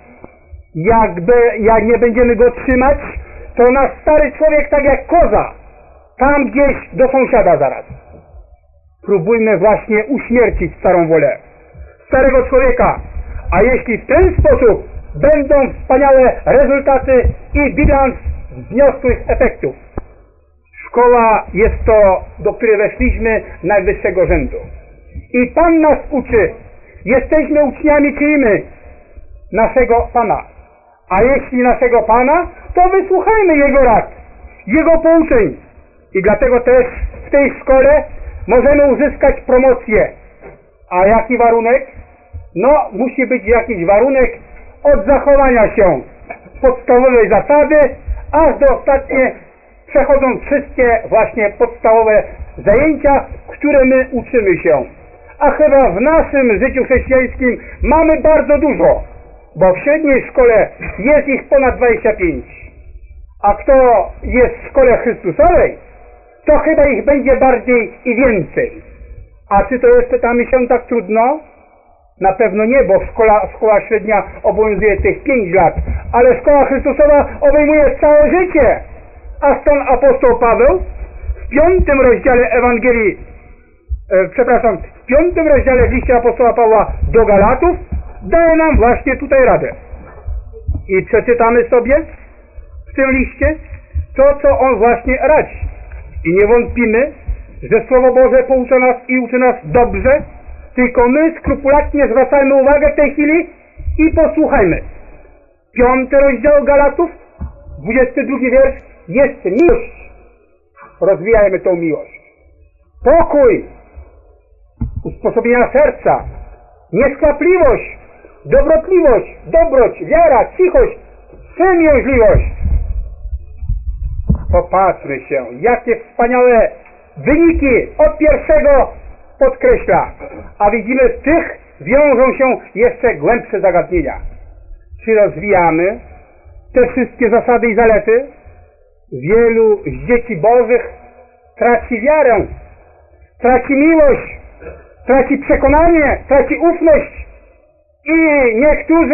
Jak nie będziemy go trzymać, to nasz stary człowiek tak jak koza, tam gdzieś do sąsiada zaraz. Próbujmy właśnie uśmiercić starą wolę, starego człowieka, a jeśli w ten sposób będą wspaniałe rezultaty i bilans wniosłych efektów. Szkoła jest to, do której weszliśmy, najwyższego rzędu. I Pan nas uczy. Jesteśmy uczniami czyimi? Naszego Pana. A jeśli naszego Pana, to wysłuchajmy Jego rad, Jego pouczeń. I dlatego też w tej szkole możemy uzyskać promocję. A jaki warunek? No, musi być jakiś warunek od zachowania się podstawowej zasady, aż do ostatnie, przechodząc wszystkie właśnie podstawowe zajęcia, które my uczymy się. A chyba w naszym życiu chrześcijańskim mamy bardzo dużo, bo w średniej szkole jest ich ponad 25. A kto jest w szkole Chrystusowej, to chyba ich będzie bardziej i więcej. A czy to jest, pytamy się, tak trudno? Na pewno nie, bo szkoła średnia obowiązuje tych 5 lat, ale szkoła Chrystusowa obejmuje całe życie. A stąd apostoł Paweł w 5 rozdziale Ewangelii, w 5 rozdziale w liście apostoła Pawła do Galatów daje nam właśnie tutaj radę. I przeczytamy sobie w tym liście to, co on właśnie radzi. I nie wątpimy, że Słowo Boże poucza nas i uczy nas dobrze, tylko my skrupulatnie zwracajmy uwagę w tej chwili i posłuchajmy. 5 rozdział Galatów, 22 wiersz, jest miłość. Rozwijajmy tą miłość. Pokój, usposobienia serca, nieskłapliwość, dobrotliwość, dobroć, wiara, cichość, wstrzemięźliwość. Popatrzmy się, jakie wspaniałe wyniki od pierwszego podkreśla. A widzimy, z tych wiążą się jeszcze głębsze zagadnienia. Czy rozwijamy te wszystkie zasady i zalety? Wielu z dzieci Bożych traci wiarę, traci miłość, traci przekonanie, traci ufność i niektórzy,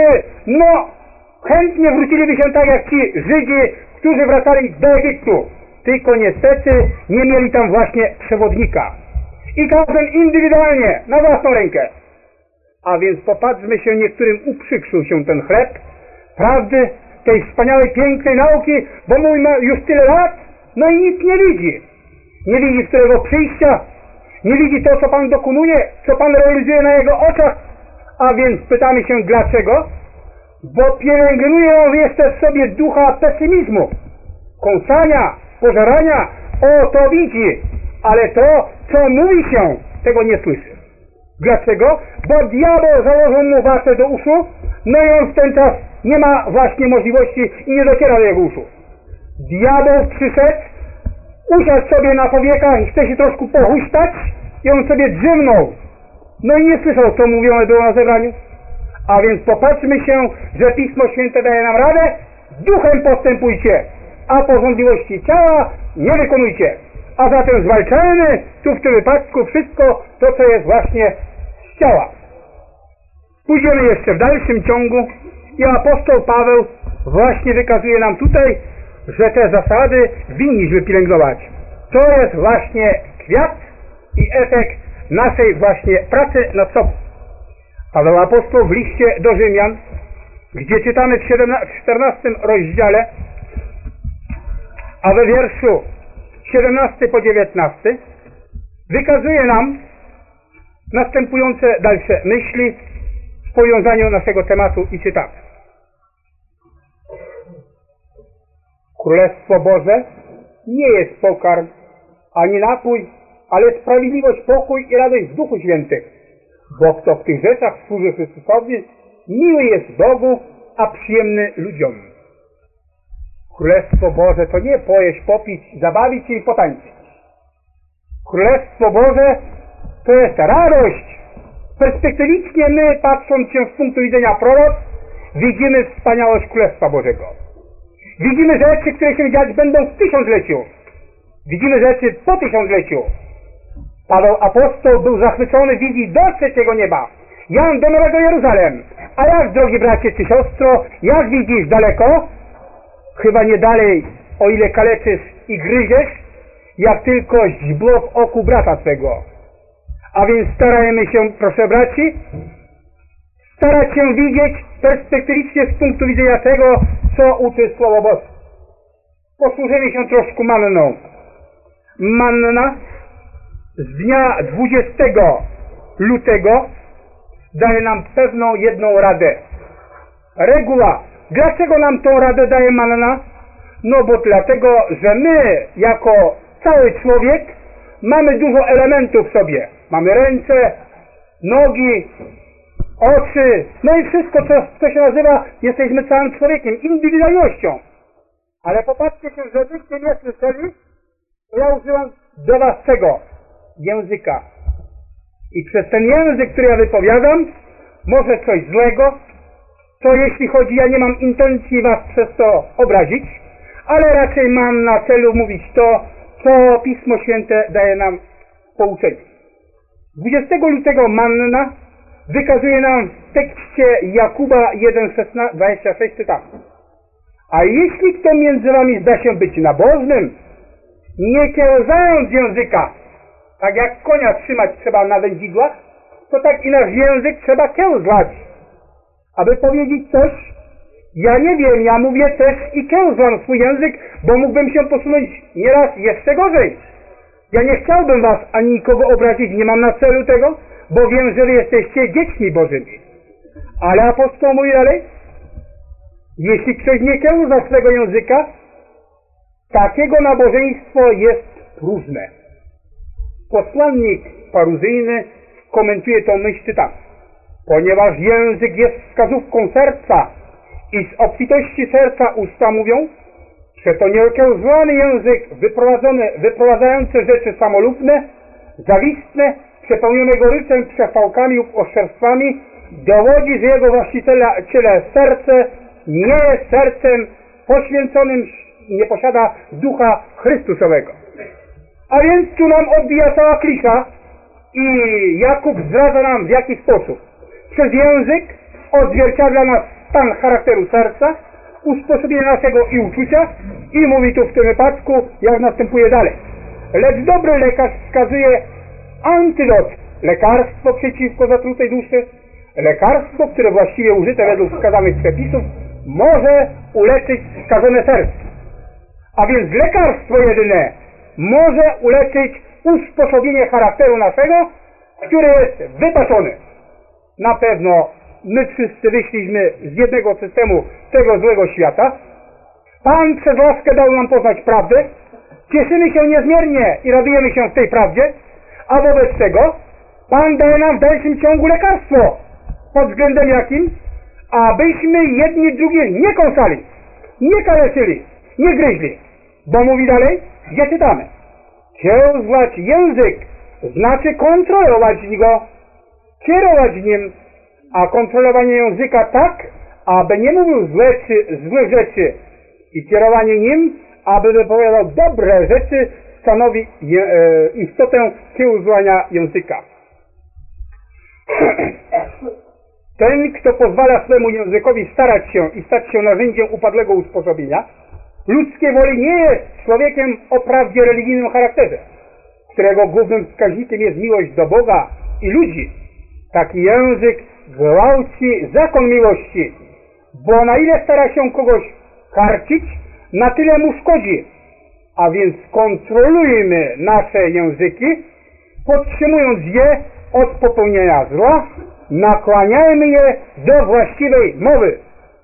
chętnie wróciliby się tak jak ci Żydzi, którzy wracali do Egiptu, tylko niestety nie mieli tam właśnie przewodnika i każdy indywidualnie, na własną rękę. A więc popatrzmy się, niektórym uprzykrzył się ten chleb prawdy, tej wspaniałej, pięknej nauki, bo mój ma już tyle lat, no i nic nie widzi. Nie widzi którego przyjścia, nie widzi to, co Pan dokonuje, co Pan realizuje na jego oczach. A więc pytamy się dlaczego? Bo pielęgnuje on jeszcze w sobie ducha pesymizmu, kąsania, pożerania. O, to widzi, ale to, co mówi się, tego nie słyszy. Dlaczego? Bo diabeł założył mu watę do uszu, no i on w ten czas nie ma właśnie możliwości i nie dociera do jego uszu. Diabeł przyszedł, usiadł sobie na powiekach i chce się troszkę pohuśtać i on sobie drzymnął. No i nie słyszał, co mówione było na zebraniu. A więc popatrzmy się, że Pismo Święte daje nam radę, duchem postępujcie, a porządliwości ciała nie wykonujcie. A zatem zwalczajmy tu w tym wypadku wszystko to, co jest właśnie z ciała. Pójdziemy jeszcze w dalszym ciągu i apostoł Paweł właśnie wykazuje nam tutaj, że te zasady winniśmy pielęgnować. To jest właśnie kwiat i efekt naszej właśnie pracy nad sobą. Paweł apostoł w liście do Rzymian, gdzie czytamy w 14 rozdziale, a we wierszu 17 po 19 wykazuje nam następujące dalsze myśli w powiązaniu naszego tematu i czytamy. Królestwo Boże nie jest pokarm ani napój, ale sprawiedliwość, pokój i radość w Duchu Świętym. Bo kto w tych rzeczach służy Chrystusowi, miły jest Bogu, a przyjemny ludziom. Królestwo Boże to nie pojeść, popić, zabawić się i potańczyć. Królestwo Boże to jest radość. Perspektywicznie my, patrząc się z punktu widzenia proroc, widzimy wspaniałość Królestwa Bożego. Widzimy rzeczy, które się dziać będą w tysiącleciu. Widzimy rzeczy po tysiącleciu. Paweł apostoł był zachwycony, widzi do trzeciego nieba. Jan do Nowego Jeruzalem. A jak, drogi bracie czy siostro, jak widzisz daleko? Chyba nie dalej, o ile kaleczysz i gryziesz, jak tylko źdźbło w oku brata swego. A więc starajmy się, proszę braci, starać się widzieć perspektywicznie z punktu widzenia tego, co uczy Słowo Boże. Posłużymy się troszkę manną. Manna z dnia 20 lutego daje nam pewną jedną radę. Reguła. Dlaczego nam tą radę daje manna? No bo dlatego, że my jako cały człowiek mamy dużo elementów w sobie. Mamy ręce, nogi, oczy, no i wszystko, co się nazywa, jesteśmy całym człowiekiem, indywidualnością. Ale popatrzcie się, żebyście nie słyszeli, to ja używam do was czego? Języka. I przez ten język, który ja wypowiadam, może coś złego, to jeśli chodzi, ja nie mam intencji was przez to obrazić, ale raczej mam na celu mówić to, co Pismo Święte daje nam pouczenie. 20 lutego manna wykazuje nam w tekście Jakuba 1:26 czytamy. A jeśli kto między wami zda się być nabożnym, nie kiełzając języka, tak jak konia trzymać trzeba na wędzidłach, to tak i nasz język trzeba kiełzlać, aby powiedzieć coś. Ja nie wiem, ja mówię też i kiełzlam swój język, bo mógłbym się posunąć nieraz jeszcze gorzej. Ja nie chciałbym was ani nikogo obrazić, nie mam na celu tego, bo wiem, że wy jesteście dziećmi Bożymi. Ale apostoł mówi dalej, jeśli ktoś nie kiełza swego języka, takiego nabożeństwo jest próżne. Posłannik paruzyjny komentuje tą myśl, czytam. Ponieważ język jest wskazówką serca i z obfitości serca usta mówią, że to nieokiełzłany język wyprowadzający rzeczy samolubne, zawistne, przepełnione goryczem, przechwałkami lub oszczerstwami, dowodzi, że jego właściciele serce nie jest sercem poświęconym, nie posiada ducha Chrystusowego. A więc tu nam odbija cała klisza i Jakub zdradza nam w jaki sposób. Przez język odzwierciedla nas stan charakteru serca, usposobienie naszego i uczucia i mówi tu w tym wypadku, jak następuje dalej. Lecz dobry lekarz wskazuje antydot, lekarstwo przeciwko zatrutej duszy, lekarstwo, które właściwie użyte według wskazanych przepisów może uleczyć skażone serce. A więc lekarstwo jedyne może uleczyć usposobienie charakteru naszego, który jest wypaczony. Na pewno my wszyscy wyszliśmy z jednego systemu tego złego świata. Pan przez łaskę dał nam poznać prawdę. Cieszymy się niezmiernie i radujemy się w tej prawdzie. A wobec tego Pan daje nam w dalszym ciągu lekarstwo. Pod względem jakim? Abyśmy jedni drugich nie kąsali, nie kaleczyli, nie gryźli. Bo mówi dalej, gdzie czytamy? Kiełzlać język znaczy kontrolować go, kierować nim, a kontrolowanie języka tak, aby nie mówił złych rzeczy i kierowanie nim, aby wypowiadał dobre rzeczy, stanowi istotę kiełzłania języka. Ten, kto pozwala swemu językowi starać się i stać się narzędziem upadłego usposobienia, ludzkiej woli nie jest człowiekiem o prawdzie religijnym charakterze, którego głównym wskaźnikiem jest miłość do Boga i ludzi. Taki język gwałci zakon miłości, bo na ile stara się kogoś karcić, na tyle mu szkodzi. A więc kontrolujmy nasze języki, podtrzymując je od popełnienia zła, nakłaniajmy je do właściwej mowy.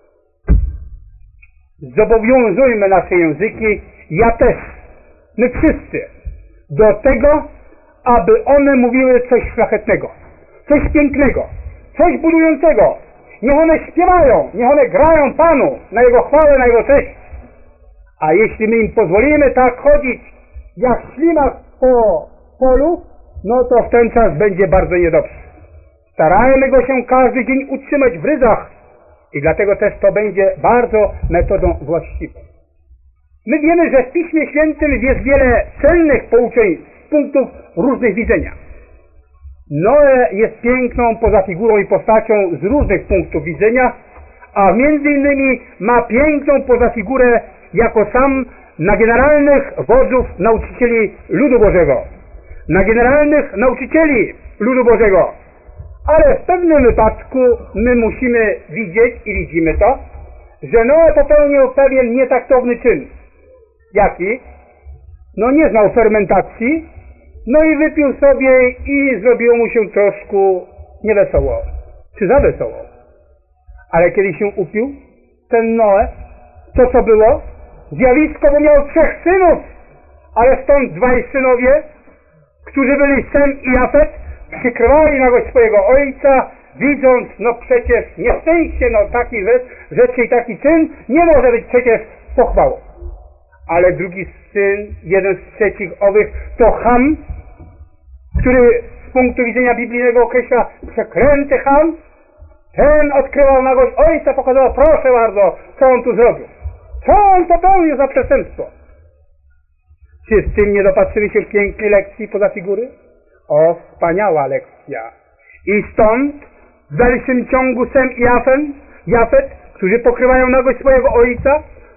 Zobowiązujmy nasze języki, ja też, my wszyscy, do tego, aby one mówiły coś szlachetnego, coś pięknego, coś budującego. Niech one śpiewają, niech one grają Panu na Jego chwałę, na Jego cześć. A jeśli my im pozwolimy tak chodzić, jak ślimak po polu, no to w ten czas będzie bardzo niedobrze. Starajmy go się każdy dzień utrzymać w ryzach i dlatego też to będzie bardzo metodą właściwą. My wiemy, że w Piśmie Świętym jest wiele cennych pouczeń z punktów różnych widzenia. Noe jest piękną poza figurą i postacią z różnych punktów widzenia, a między innymi ma piękną poza figurę jako sam na generalnych wodzów nauczycieli ludu Bożego. Na generalnych nauczycieli ludu Bożego. Ale w pewnym wypadku my musimy widzieć i widzimy to, że Noe popełnił pewien nietaktowny czyn. Jaki? No nie znał fermentacji, no i wypił sobie i zrobiło mu się troszkę niewesoło, czy za wesoło. Ale kiedy się upił, ten Noe, to co było? Zjawisko, bo miał 3 synów, ale stąd 2 synowie, którzy byli Sem i Jafet, przykrywali nagość swojego ojca, widząc, no przecież nieszczęście, no taki rzeczy i taki czyn nie może być przecież pochwałą. Ale drugi syn, jeden z trzecich owych, to Ham, który z punktu widzenia biblijnego określa przeklęty Ham, ten odkrywał nagość ojca, pokazał, proszę bardzo, co on tu zrobił. Co on popełnił za przestępstwo? Czy w tym nie dopatrzyli się pięknej lekcji poza figury? O, wspaniała lekcja. I stąd w dalszym ciągu Sem i Jafet, którzy pokrywają nagość swojego ojca,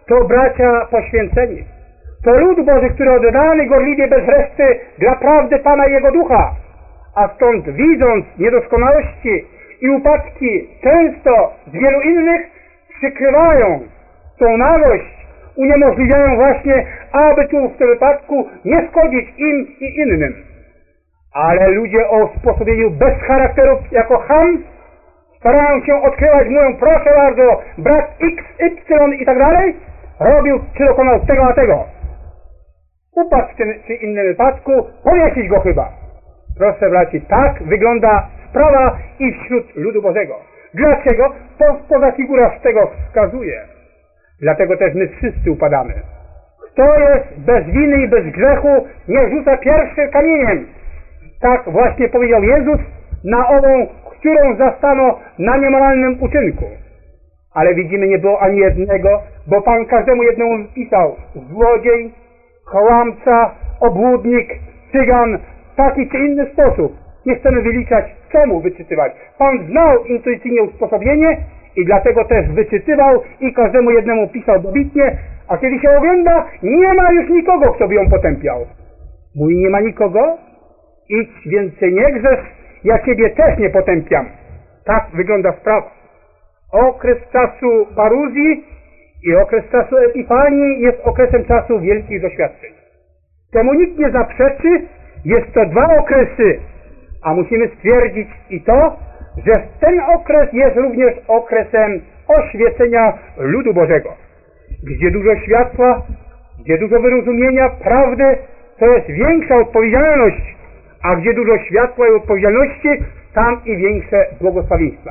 to bracia poświęceni. To lud Boży, który oddany gorliwie bez reszty dla prawdy Pana i Jego Ducha. A stąd widząc niedoskonałości i upadki często z wielu innych, przykrywają tą nagość, uniemożliwiają właśnie, aby tu w tym wypadku nie szkodzić im i innym. Ale ludzie o usposobieniu bez charakterów jako ham starają się odkrywać, mówią, proszę bardzo, brat X, Y i tak dalej robił czy dokonał tego a tego. Upadł w tym czy innym wypadku, powiesić go chyba. Proszę braci, tak wygląda sprawa i wśród ludu Bożego. Dlaczego? Spoza figura z tego wskazuje. Dlatego też my wszyscy upadamy. Kto jest bez winy i bez grzechu, niech rzuca pierwszym kamieniem. Tak właśnie powiedział Jezus na ową, którą zastano na niemoralnym uczynku. Ale widzimy, nie było ani jednego, bo Pan każdemu jednemu pisał złodziej, kłamca, obłudnik, cygan, w taki czy inny sposób. Nie chcemy wyliczać, co mu wyczytywać. Pan znał intuicyjnie usposobienie i dlatego też wyczytywał i każdemu jednemu pisał dobitnie, a kiedy się ogląda, nie ma już nikogo, kto by ją potępiał. Mówi, nie ma nikogo? Idź więcej nie grzesz, ja ciebie też nie potępiam. Tak wygląda sprawa. Okres czasu paruzji i okres czasu epifanii jest okresem czasu wielkich doświadczeń. Temu nikt nie zaprzeczy, jest to dwa okresy, a musimy stwierdzić i to, że ten okres jest również okresem oświecenia ludu Bożego. Gdzie dużo światła, gdzie dużo wyrozumienia, prawdy, to jest większa odpowiedzialność, a gdzie dużo światła i odpowiedzialności, tam i większe błogosławieństwa.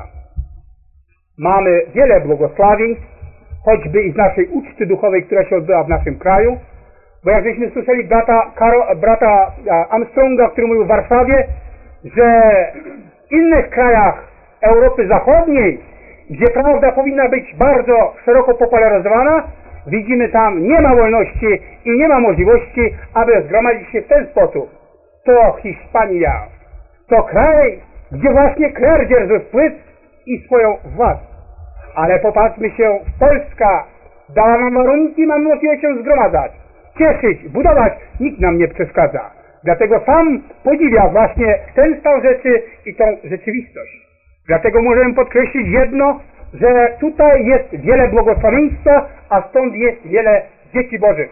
Mamy wiele błogosławieństw, choćby i z naszej uczty duchowej, która się odbyła w naszym kraju, bo jak żeśmy słyszeli brata Armstronga, który mówił w Warszawie, że w innych krajach Europy Zachodniej, gdzie prawda powinna być bardzo szeroko popularyzowana, widzimy, tam nie ma wolności i nie ma możliwości, aby zgromadzić się w ten sposób. To Hiszpania, to kraj, gdzie właśnie kler dzierży wpływ i swoją władzę. Ale popatrzmy się, Polska dała nam warunki, mamy możliwość się zgromadzać, cieszyć, budować, nikt nam nie przeszkadza. Dlatego sam podziwia właśnie ten stan rzeczy i tą rzeczywistość. Dlatego możemy podkreślić jedno, że tutaj jest wiele błogosławieństwa, a stąd jest wiele dzieci Bożych.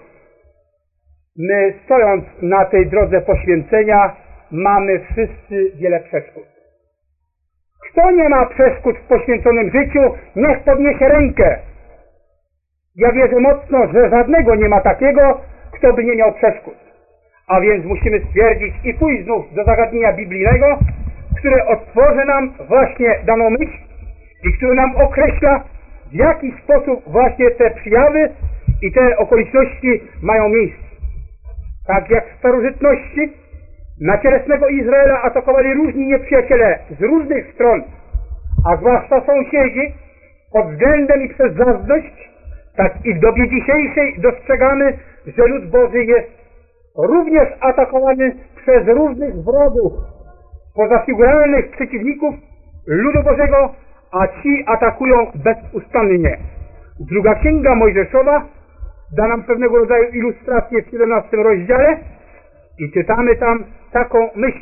My, stojąc na tej drodze poświęcenia, mamy wszyscy wiele przeszkód. Kto nie ma przeszkód w poświęconym życiu, niech podniesie rękę. Ja wierzę mocno, że żadnego nie ma takiego, kto by nie miał przeszkód. A więc musimy stwierdzić i pójść znów do zagadnienia biblijnego, które otworzy nam właśnie daną myśl i który nam określa, w jaki sposób właśnie te przejawy i te okoliczności mają miejsce. Tak jak w starożytności na cielesnego Izraela atakowali różni nieprzyjaciele z różnych stron, a zwłaszcza sąsiedzi, pod względem i przez zazdrość, tak i w dobie dzisiejszej dostrzegamy, że lud Boży jest również atakowany przez różnych wrogów, pozafiguralnych przeciwników ludu Bożego, a ci atakują bezustannie. Druga Księga Mojżeszowa da nam pewnego rodzaju ilustrację w 17 rozdziale i czytamy tam taką myśl.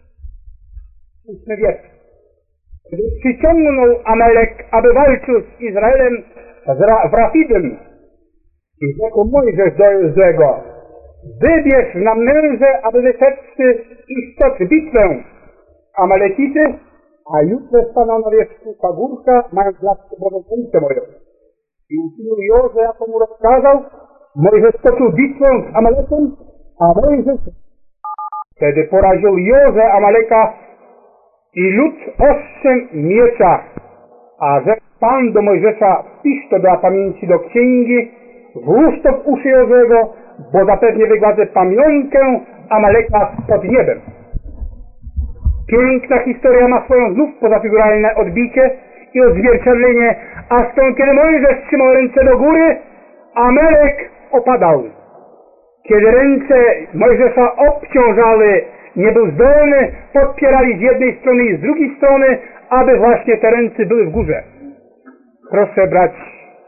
8 wiersz. Gdy przyciągnął Amalek, aby walczył z Izraelem w Rafidym, i rzekł Mojżesz do Jozłego: wybierz nam męże, aby wyszedłszy i stoczyć bitwę. Amalekity, a jutro staną na wierzchu pagórka, mając dla sobą rękę moją. I uczynił Jozue, jak mu rozkazał. Mojżesz stoczył bitwę z Amalekiem, a Mojżesz wtedy poraził Jozue Amaleka i lud ostrzem miecza. A rzekł Pan do Mojżesza: wpisz to dla pamięci do księgi, włóż to w uszy Jozuego, bo zapewnie wygładzę pamiątkę Amaleka pod niebem. Piękna historia ma swoją znów pozafiguralne odbicie i odzwierciedlenie, a stąd kiedy Mojżesz trzymał ręce do góry, Amalek opadał. Kiedy ręce Mojżesza obciążały, nie był zdolny, podpierali z jednej strony i z drugiej strony, aby właśnie te ręce były w górze. Proszę braci,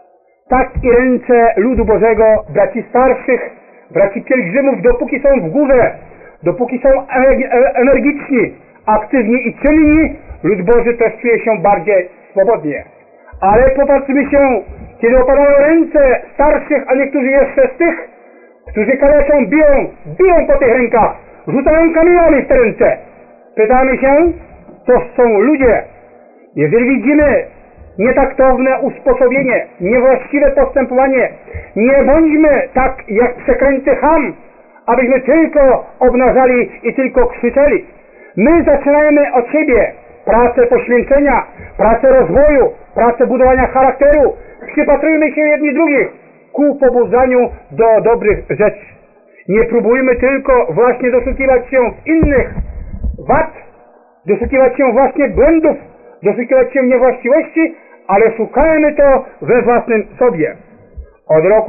tak i ręce ludu Bożego, braci starszych, braci pielgrzymów, dopóki są w górze, dopóki są energiczni, aktywni i czynni, lud Boży też czuje się bardziej swobodnie. Ale popatrzmy się, kiedy opadają ręce starszych, a niektórzy jeszcze z tych, którzy kaleczą, biją po tych rękach, rzucają kamieniami w te ręce. Pytamy się, to są ludzie. Jeżeli widzimy nietaktowne usposobienie, niewłaściwe postępowanie, nie bądźmy tak jak przekręty cham, abyśmy tylko obnażali i tylko krzyczeli. My zaczynajmy od siebie pracę poświęcenia, pracę rozwoju, pracę budowania charakteru. Przypatrujmy się jedni drugich ku pobudzaniu do dobrych rzeczy. Nie próbujmy tylko właśnie doszukiwać się w innych wad, doszukiwać się właśnie błędów, doszukiwać się niewłaściwości, ale szukajmy to we własnym sobie. Od roku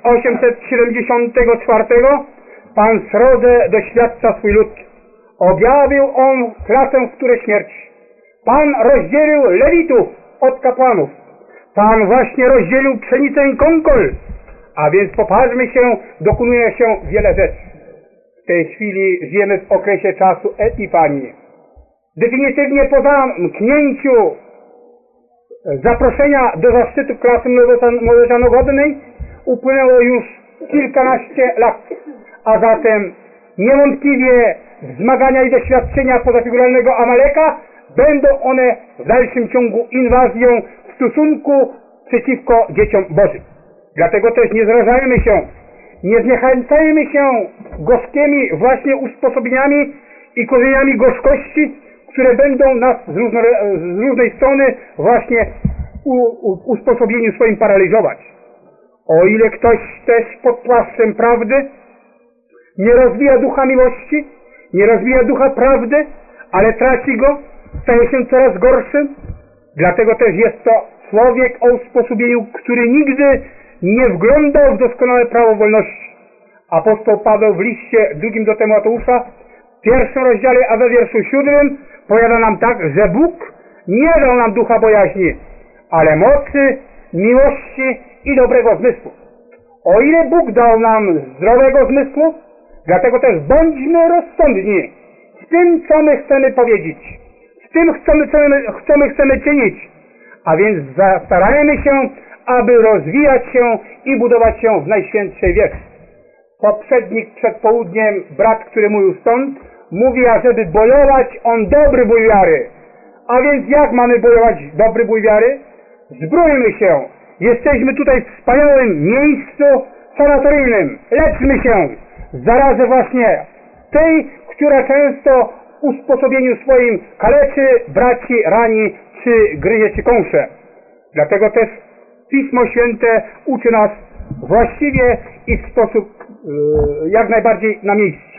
1874 Pan Srodze doświadcza swój lud. Objawił on klasę, w której śmierć. Pan rozdzielił lewitów od kapłanów. Pan właśnie rozdzielił pszenicę i konkol. A więc popatrzmy się, dokonuje się wiele rzeczy. W tej chwili żyjemy w okresie czasu Epifanii. Definitywnie po zamknięciu zaproszenia do zaszczytu klasy młodzieżowo-godnej upłynęło już kilkanaście lat. A zatem niewątpliwie zmagania i doświadczenia pozafiguralnego Amaleka będą one w dalszym ciągu inwazją w stosunku przeciwko dzieciom Bożym. Dlatego też nie zrażajmy się, nie zniechęcajmy się gorzkimi właśnie usposobieniami i korzeniami gorzkości, które będą nas z różnej strony właśnie w usposobieniu swoim paraliżować. O ile ktoś też pod płaszczem prawdy nie rozwija ducha miłości, nie rozwija ducha prawdy, ale traci go, staje się coraz gorszym, dlatego też jest to człowiek o usposobieniu, który nigdy nie wglądał w doskonałe prawo wolności. Apostoł Paweł w liście 2 do Tymoteusza w 1 rozdziale, a we wierszu 7 powiada nam tak, że Bóg nie dał nam ducha bojaźni, ale mocy, miłości i dobrego zmysłu. O ile Bóg dał nam zdrowego zmysłu, dlatego też bądźmy rozsądni w tym, co my chcemy powiedzieć, w tym, co my chcemy czynić, a więc starajmy się, aby rozwijać się i budować się w najświętszej wierze. Poprzednik przed południem, brat, który mówił stąd, mówi, ażeby bojować on dobry bój wiary. A więc jak mamy bojować dobry bój wiary? Zbrójmy się. Jesteśmy tutaj w wspaniałym miejscu sanatoryjnym. Leczmy się z zarazy właśnie tej, która często w usposobieniu swoim kaleczy, braci, rani, czy gryzie, czy kąsze. Dlatego też Pismo Święte uczy nas właściwie i w sposób jak najbardziej na miejscu.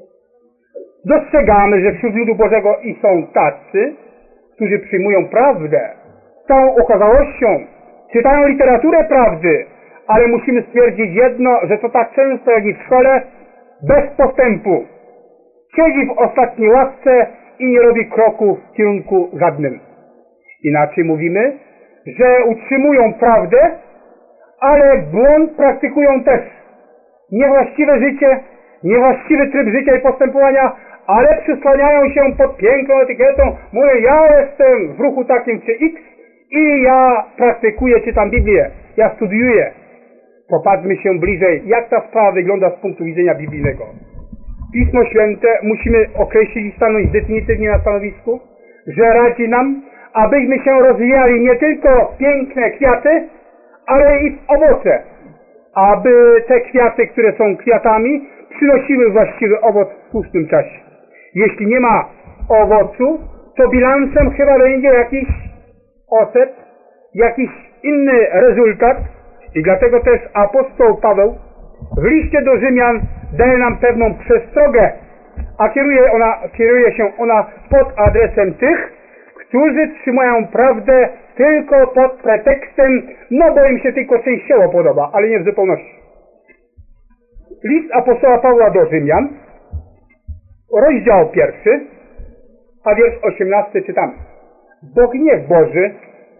Dostrzegamy, że wśród ludu Bożego i są tacy, którzy przyjmują prawdę z całą okazałością, czytają literaturę prawdy, ale musimy stwierdzić jedno, że to tak często jak i w szkole, bez postępu. Siedzi w ostatniej ławce i nie robi kroku w kierunku żadnym. Inaczej mówimy, że utrzymują prawdę, ale błąd praktykują też. Niewłaściwe życie, niewłaściwy tryb życia i postępowania, ale przysłaniają się pod piękną etykietą, mówią, ja jestem w ruchu takim czy X i ja praktykuję, czytam Biblię, ja studiuję. Popatrzmy się bliżej, jak ta sprawa wygląda z punktu widzenia biblijnego. Pismo Święte musimy określić i stanąć definitywnie na stanowisku, że radzi nam, abyśmy się rozwijali nie tylko piękne kwiaty, ale i w owoce. Aby te kwiaty, które są kwiatami, przynosiły właściwy owoc w słusznym czasie. Jeśli nie ma owocu, to bilansem chyba będzie jakiś ocet, jakiś inny rezultat. I dlatego też apostoł Paweł w liście do Rzymian daje nam pewną przestrogę, a kieruje się ona pod adresem tych, którzy trzymają prawdę tylko pod pretekstem, no bo im się tylko częściowo podoba, ale nie w zupełności. List apostoła Pawła do Rzymian, rozdział 1, a wiersz 18 czytamy. Bo gniew Boży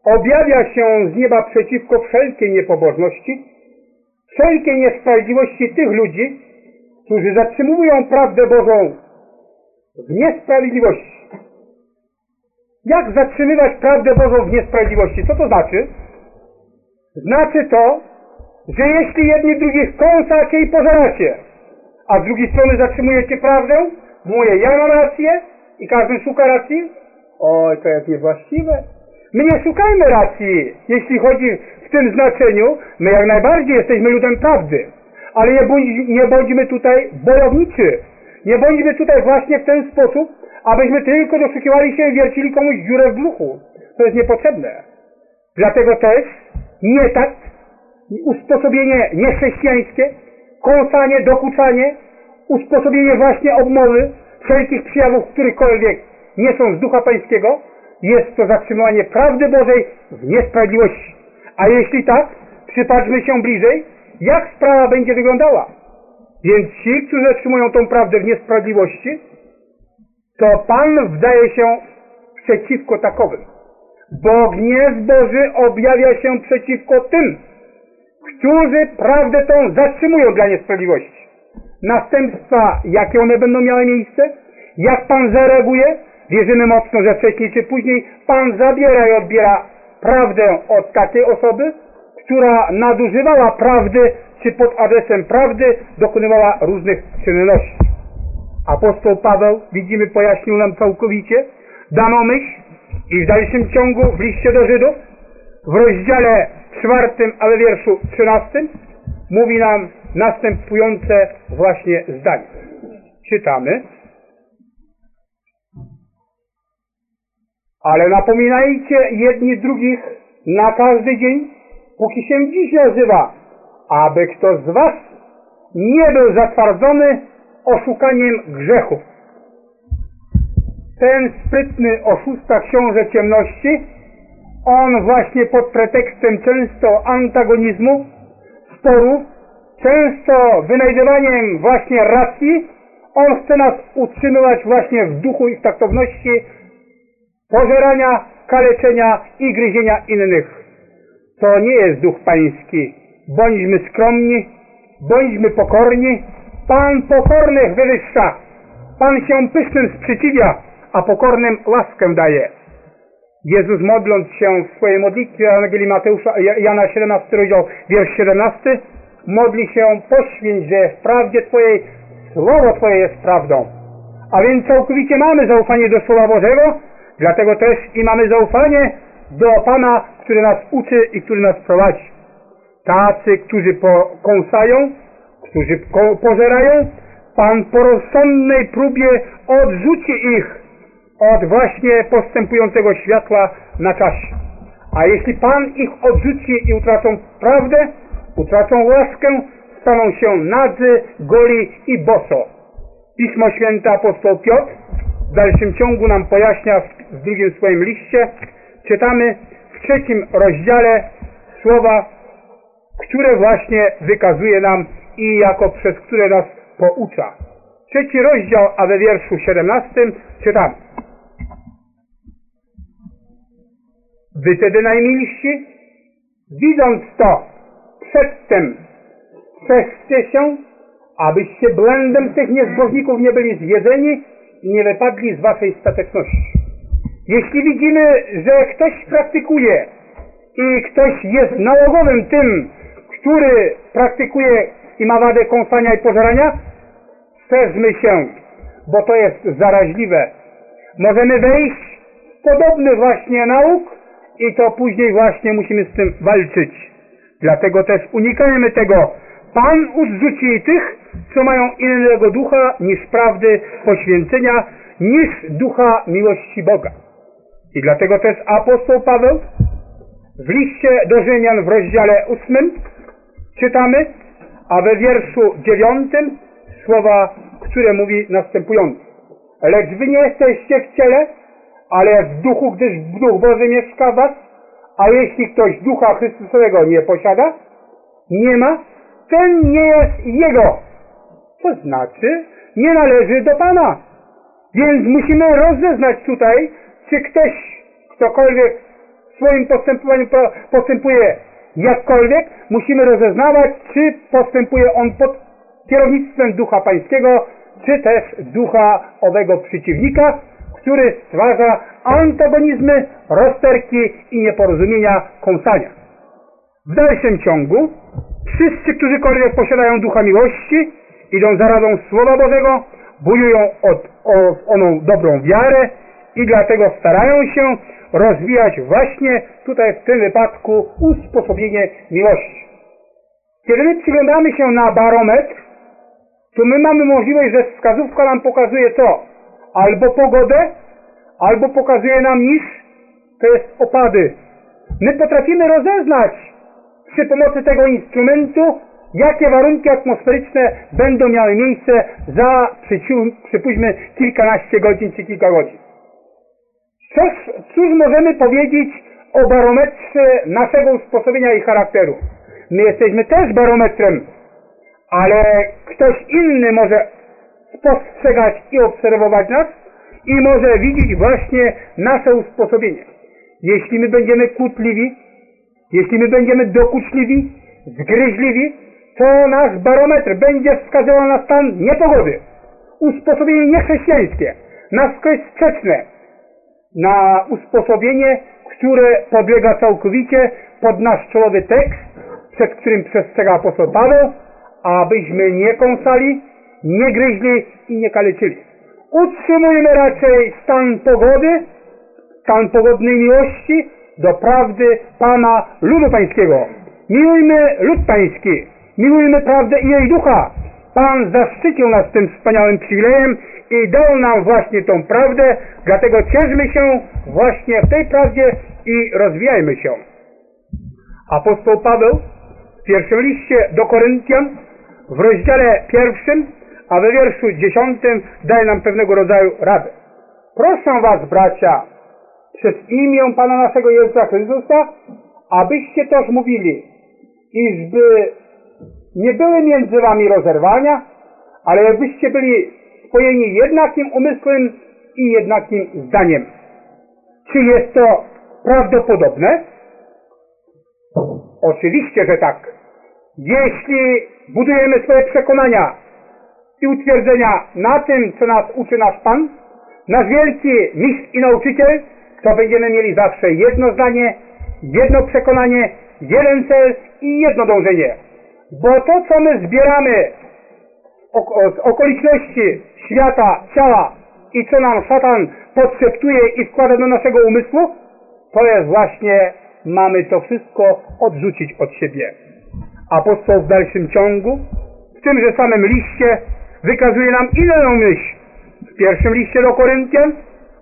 objawia się z nieba przeciwko wszelkiej niepobożności, wszelkiej niesprawiedliwości tych ludzi, którzy zatrzymują prawdę Bożą w niesprawiedliwości. Jak zatrzymywać prawdę Bożą w niesprawiedliwości? Co to znaczy? Znaczy to, że jeśli jedni drugich kąsacie i pożeracie, a z drugiej strony zatrzymujecie prawdę, mówię, ja mam rację i każdy szuka racji, oj, to jest niewłaściwe. My nie szukajmy racji, jeśli chodzi w tym znaczeniu, my jak najbardziej jesteśmy ludem prawdy, ale nie bądźmy tutaj bojowniczy, nie bądźmy tutaj właśnie w ten sposób, abyśmy tylko doszukiwali się i wiercili komuś dziurę w brzuchu. To jest niepotrzebne. Dlatego też nie tak, usposobienie niechrześcijańskie, kąsanie, dokuczanie, usposobienie właśnie obmowy wszelkich przejawów, którychkolwiek nie są z Ducha Pańskiego, jest to zatrzymywanie prawdy Bożej w niesprawiedliwości. A jeśli tak, przypatrzmy się bliżej, jak sprawa będzie wyglądała. Więc ci, którzy zatrzymują tą prawdę w niesprawiedliwości, to Pan wdaje się przeciwko takowym. Bo gniew Boży objawia się przeciwko tym, którzy prawdę tą zatrzymują dla niesprawiedliwości. Następstwa, jakie one będą miały miejsce, jak Pan zareaguje, wierzymy mocno, że wcześniej czy później Pan zabiera i odbiera prawdę od takiej osoby, która nadużywała prawdy, czy pod adresem prawdy dokonywała różnych czynności. Apostoł Paweł, widzimy, pojaśnił nam całkowicie daną myśl i w dalszym ciągu w liście do Żydów w rozdziale 4, ale wierszu 13 mówi nam następujące właśnie zdanie. Czytamy: ale napominajcie jedni drugich na każdy dzień, póki się dziś nazywa, aby kto z was nie był zatwardzony oszukaniem grzechów. Ten sprytny oszusta książę ciemności, on właśnie pod pretekstem często antagonizmu, sporów, często wynajdywaniem właśnie racji, on chce nas utrzymywać właśnie w duchu i w taktowności pożerania, kaleczenia i gryzienia innych. To nie jest duch pański. Bądźmy skromni, bądźmy pokorni. Pan pokornych wywyższa. Pan się pysznym sprzeciwia, a pokornym łaskę daje. Jezus, modląc się w swojej modlitwie Ewangelii Mateusza, Jana 17 rozdział, wiersz 17, modli się: poświęć, że w prawdzie Twojej Słowo Twoje jest prawdą. A więc całkowicie mamy zaufanie do Słowa Bożego, dlatego też i mamy zaufanie do Pana, który nas uczy i który nas prowadzi. Tacy, którzy kąsają, którzy pożerają, Pan po rozsądnej próbie odrzuci ich od właśnie postępującego światła na czasie. A jeśli Pan ich odrzuci i utracą prawdę, utracą łaskę, staną się nadzy, goli i boso. Pismo Święte apostoł Piotr w dalszym ciągu nam pojaśnia w drugim swoim liście. Czytamy w 3 rozdziale słowa, które właśnie wykazuje nam i jako przez które nas poucza. 3 rozdział, a we wierszu 17 czytamy: wy tedy najmilsi, widząc to przedtem, strzeżcie się, abyście błędem tych niezbożników nie byli zjedzeni i nie wypadli z waszej stateczności. Jeśli widzimy, że ktoś praktykuje i ktoś jest nałogowym tym, który praktykuje i ma wadę kąsania i pożerania, strzeżmy się, bo to jest zaraźliwe. Możemy wejść w podobny właśnie nauk i to później właśnie musimy z tym walczyć. Dlatego też unikajmy tego. Pan odrzuci tych, co mają innego ducha niż prawdy poświęcenia, niż ducha miłości Boga. I dlatego też apostoł Paweł w liście do Rzymian w rozdziale 8 czytamy, a we wierszu 9 słowa, które mówi następująco: lecz wy nie jesteście w ciele, ale w duchu, gdyż Duch Boży mieszka w was, a jeśli ktoś Ducha Chrystusowego nie posiada, nie ma, ten nie jest Jego. To znaczy, nie należy do Pana. Więc musimy rozeznać tutaj, czy ktoś, ktokolwiek swoim postępowaniu postępuje jakkolwiek, musimy rozeznawać, czy postępuje on pod kierownictwem Ducha Pańskiego, czy też ducha owego przeciwnika, który stwarza antagonizmy, rozterki i nieporozumienia, kąsania. W dalszym ciągu wszyscy, którzykolwiek posiadają ducha miłości, idą za radą Słowa Bożego, budują oną dobrą wiarę i dlatego starają się rozwijać właśnie tutaj w tym wypadku usposobienie miłości. Kiedy my przyglądamy się na barometr, to my mamy możliwość, że wskazówka nam pokazuje co? Albo pogodę, albo pokazuje nam niż, to jest opady. My potrafimy rozeznać przy pomocy tego instrumentu, jakie warunki atmosferyczne będą miały miejsce za, przypuśćmy, kilkanaście godzin czy kilka godzin. Cóż możemy powiedzieć o barometrze naszego usposobienia i charakteru? My jesteśmy też barometrem, ale ktoś inny może spostrzegać i obserwować nas i może widzieć właśnie nasze usposobienie. Jeśli my będziemy kłótliwi, jeśli my będziemy dokuczliwi, zgryźliwi, to nasz barometr będzie wskazywał na stan niepogody. Usposobienie niechrześcijańskie, na wskroś sprzeczne, na usposobienie, które podlega całkowicie pod nasz czołowy tekst, przed którym przestrzega apostoł Paweł, abyśmy nie kąsali, nie gryźli i nie kaleczyli. Utrzymujmy raczej stan pogody, stan pogodnej miłości do prawdy Pana ludu Pańskiego. Miłujmy lud Pański, miłujmy prawdę i jej ducha. Pan zaszczycił nas tym wspaniałym przywilejem i dał nam właśnie tą prawdę, dlatego cieszmy się właśnie w tej prawdzie i rozwijajmy się. Apostoł Paweł w pierwszym liście do Koryntian w rozdziale 1, a we wierszu 10 daje nam pewnego rodzaju radę. Proszę was, bracia, przez imię Pana naszego Jezusa Chrystusa, abyście też mówili, iżby nie były między wami rozerwania, ale jakbyście byli spojeni jednakim umysłem i jednakim zdaniem. Czy jest to prawdopodobne? Oczywiście, że tak. Jeśli budujemy swoje przekonania i utwierdzenia na tym, co nas uczy nasz Pan, nasz wielki mistrz i nauczyciel, to będziemy mieli zawsze jedno zdanie, jedno przekonanie, jeden cel i jedno dążenie. Bo to, co my zbieramy z okoliczności świata, ciała i co nam szatan podszeptuje i wkłada do naszego umysłu, to jest właśnie, mamy to wszystko odrzucić od siebie. Apostoł w dalszym ciągu, w tymże samym liście, wykazuje nam inną myśl. W pierwszym liście do Koryntian,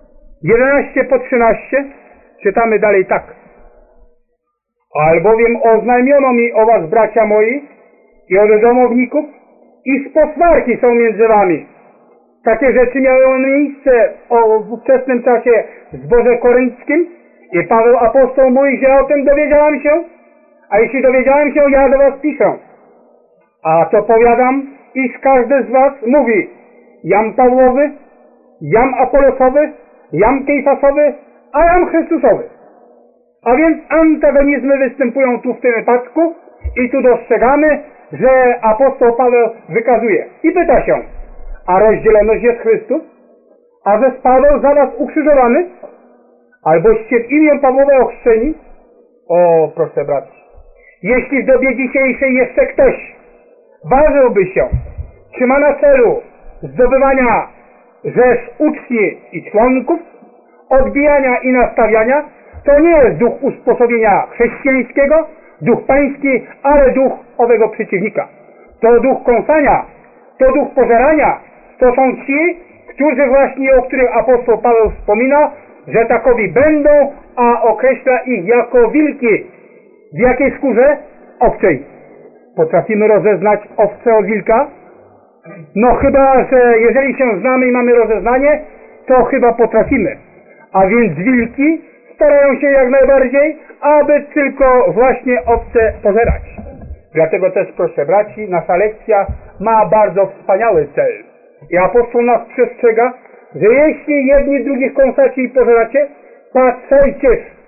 11-13, czytamy dalej tak. Albowiem oznajmiono mi o was, bracia moi, i od domowników, iż poswarki są między wami. Takie rzeczy miały miejsce w ówczesnym czasie w zborze korynckim i Paweł apostoł mówi, że o tym dowiedziałem się, a jeśli dowiedziałem się, ja do was piszę. A to powiadam, iż każdy z was mówi, jam Pawłowy, jam Apolosowy, jam Kejfasowy, a jam Chrystusowy. A więc antagonizmy występują tu w tym wypadku i tu dostrzegamy, że apostoł Paweł wykazuje i pyta się, a rozdzieloność jest Chrystus? A że Paweł za was ukrzyżowany? Alboście w imię Pawłowe ochrzczeni? O, proszę braci, jeśli w dobie dzisiejszej jeszcze ktoś ważyłby się, czy ma na celu zdobywania rzesz uczniów i członków, odbijania i nastawiania, to nie jest duch usposobienia chrześcijańskiego, duch pański, ale duch owego przeciwnika. To duch kąsania, to duch pożerania, to są ci, którzy właśnie, o których apostoł Paweł wspomina, że takowi będą, a określa ich jako wilki. W jakiej skórze? Owczej. Potrafimy rozeznać owce od wilka? No chyba, że jeżeli się znamy i mamy rozeznanie, to chyba potrafimy. A więc wilki starają się jak najbardziej, aby tylko właśnie owce pożerać. Dlatego też, proszę braci, nasza lekcja ma bardzo wspaniały cel. I apostoł nas przestrzega, że jeśli jedni drugich kąsacie i pożeracie, patrzcie,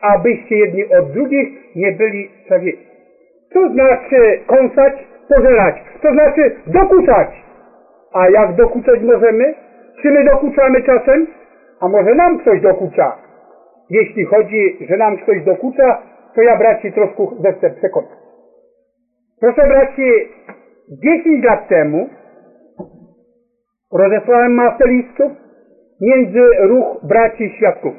abyście jedni od drugich nie byli strawieni. Co znaczy kąsać, pożerać? To znaczy dokuczać. A jak dokuczać możemy? Czy my dokuczamy czasem? A może nam ktoś dokucza? Jeśli chodzi, że nam ktoś dokucza, to ja, braci, troszkę zechcę przekonać. Proszę, braci, 10 lat temu rozesłałem masę listów między ruch braci świadków.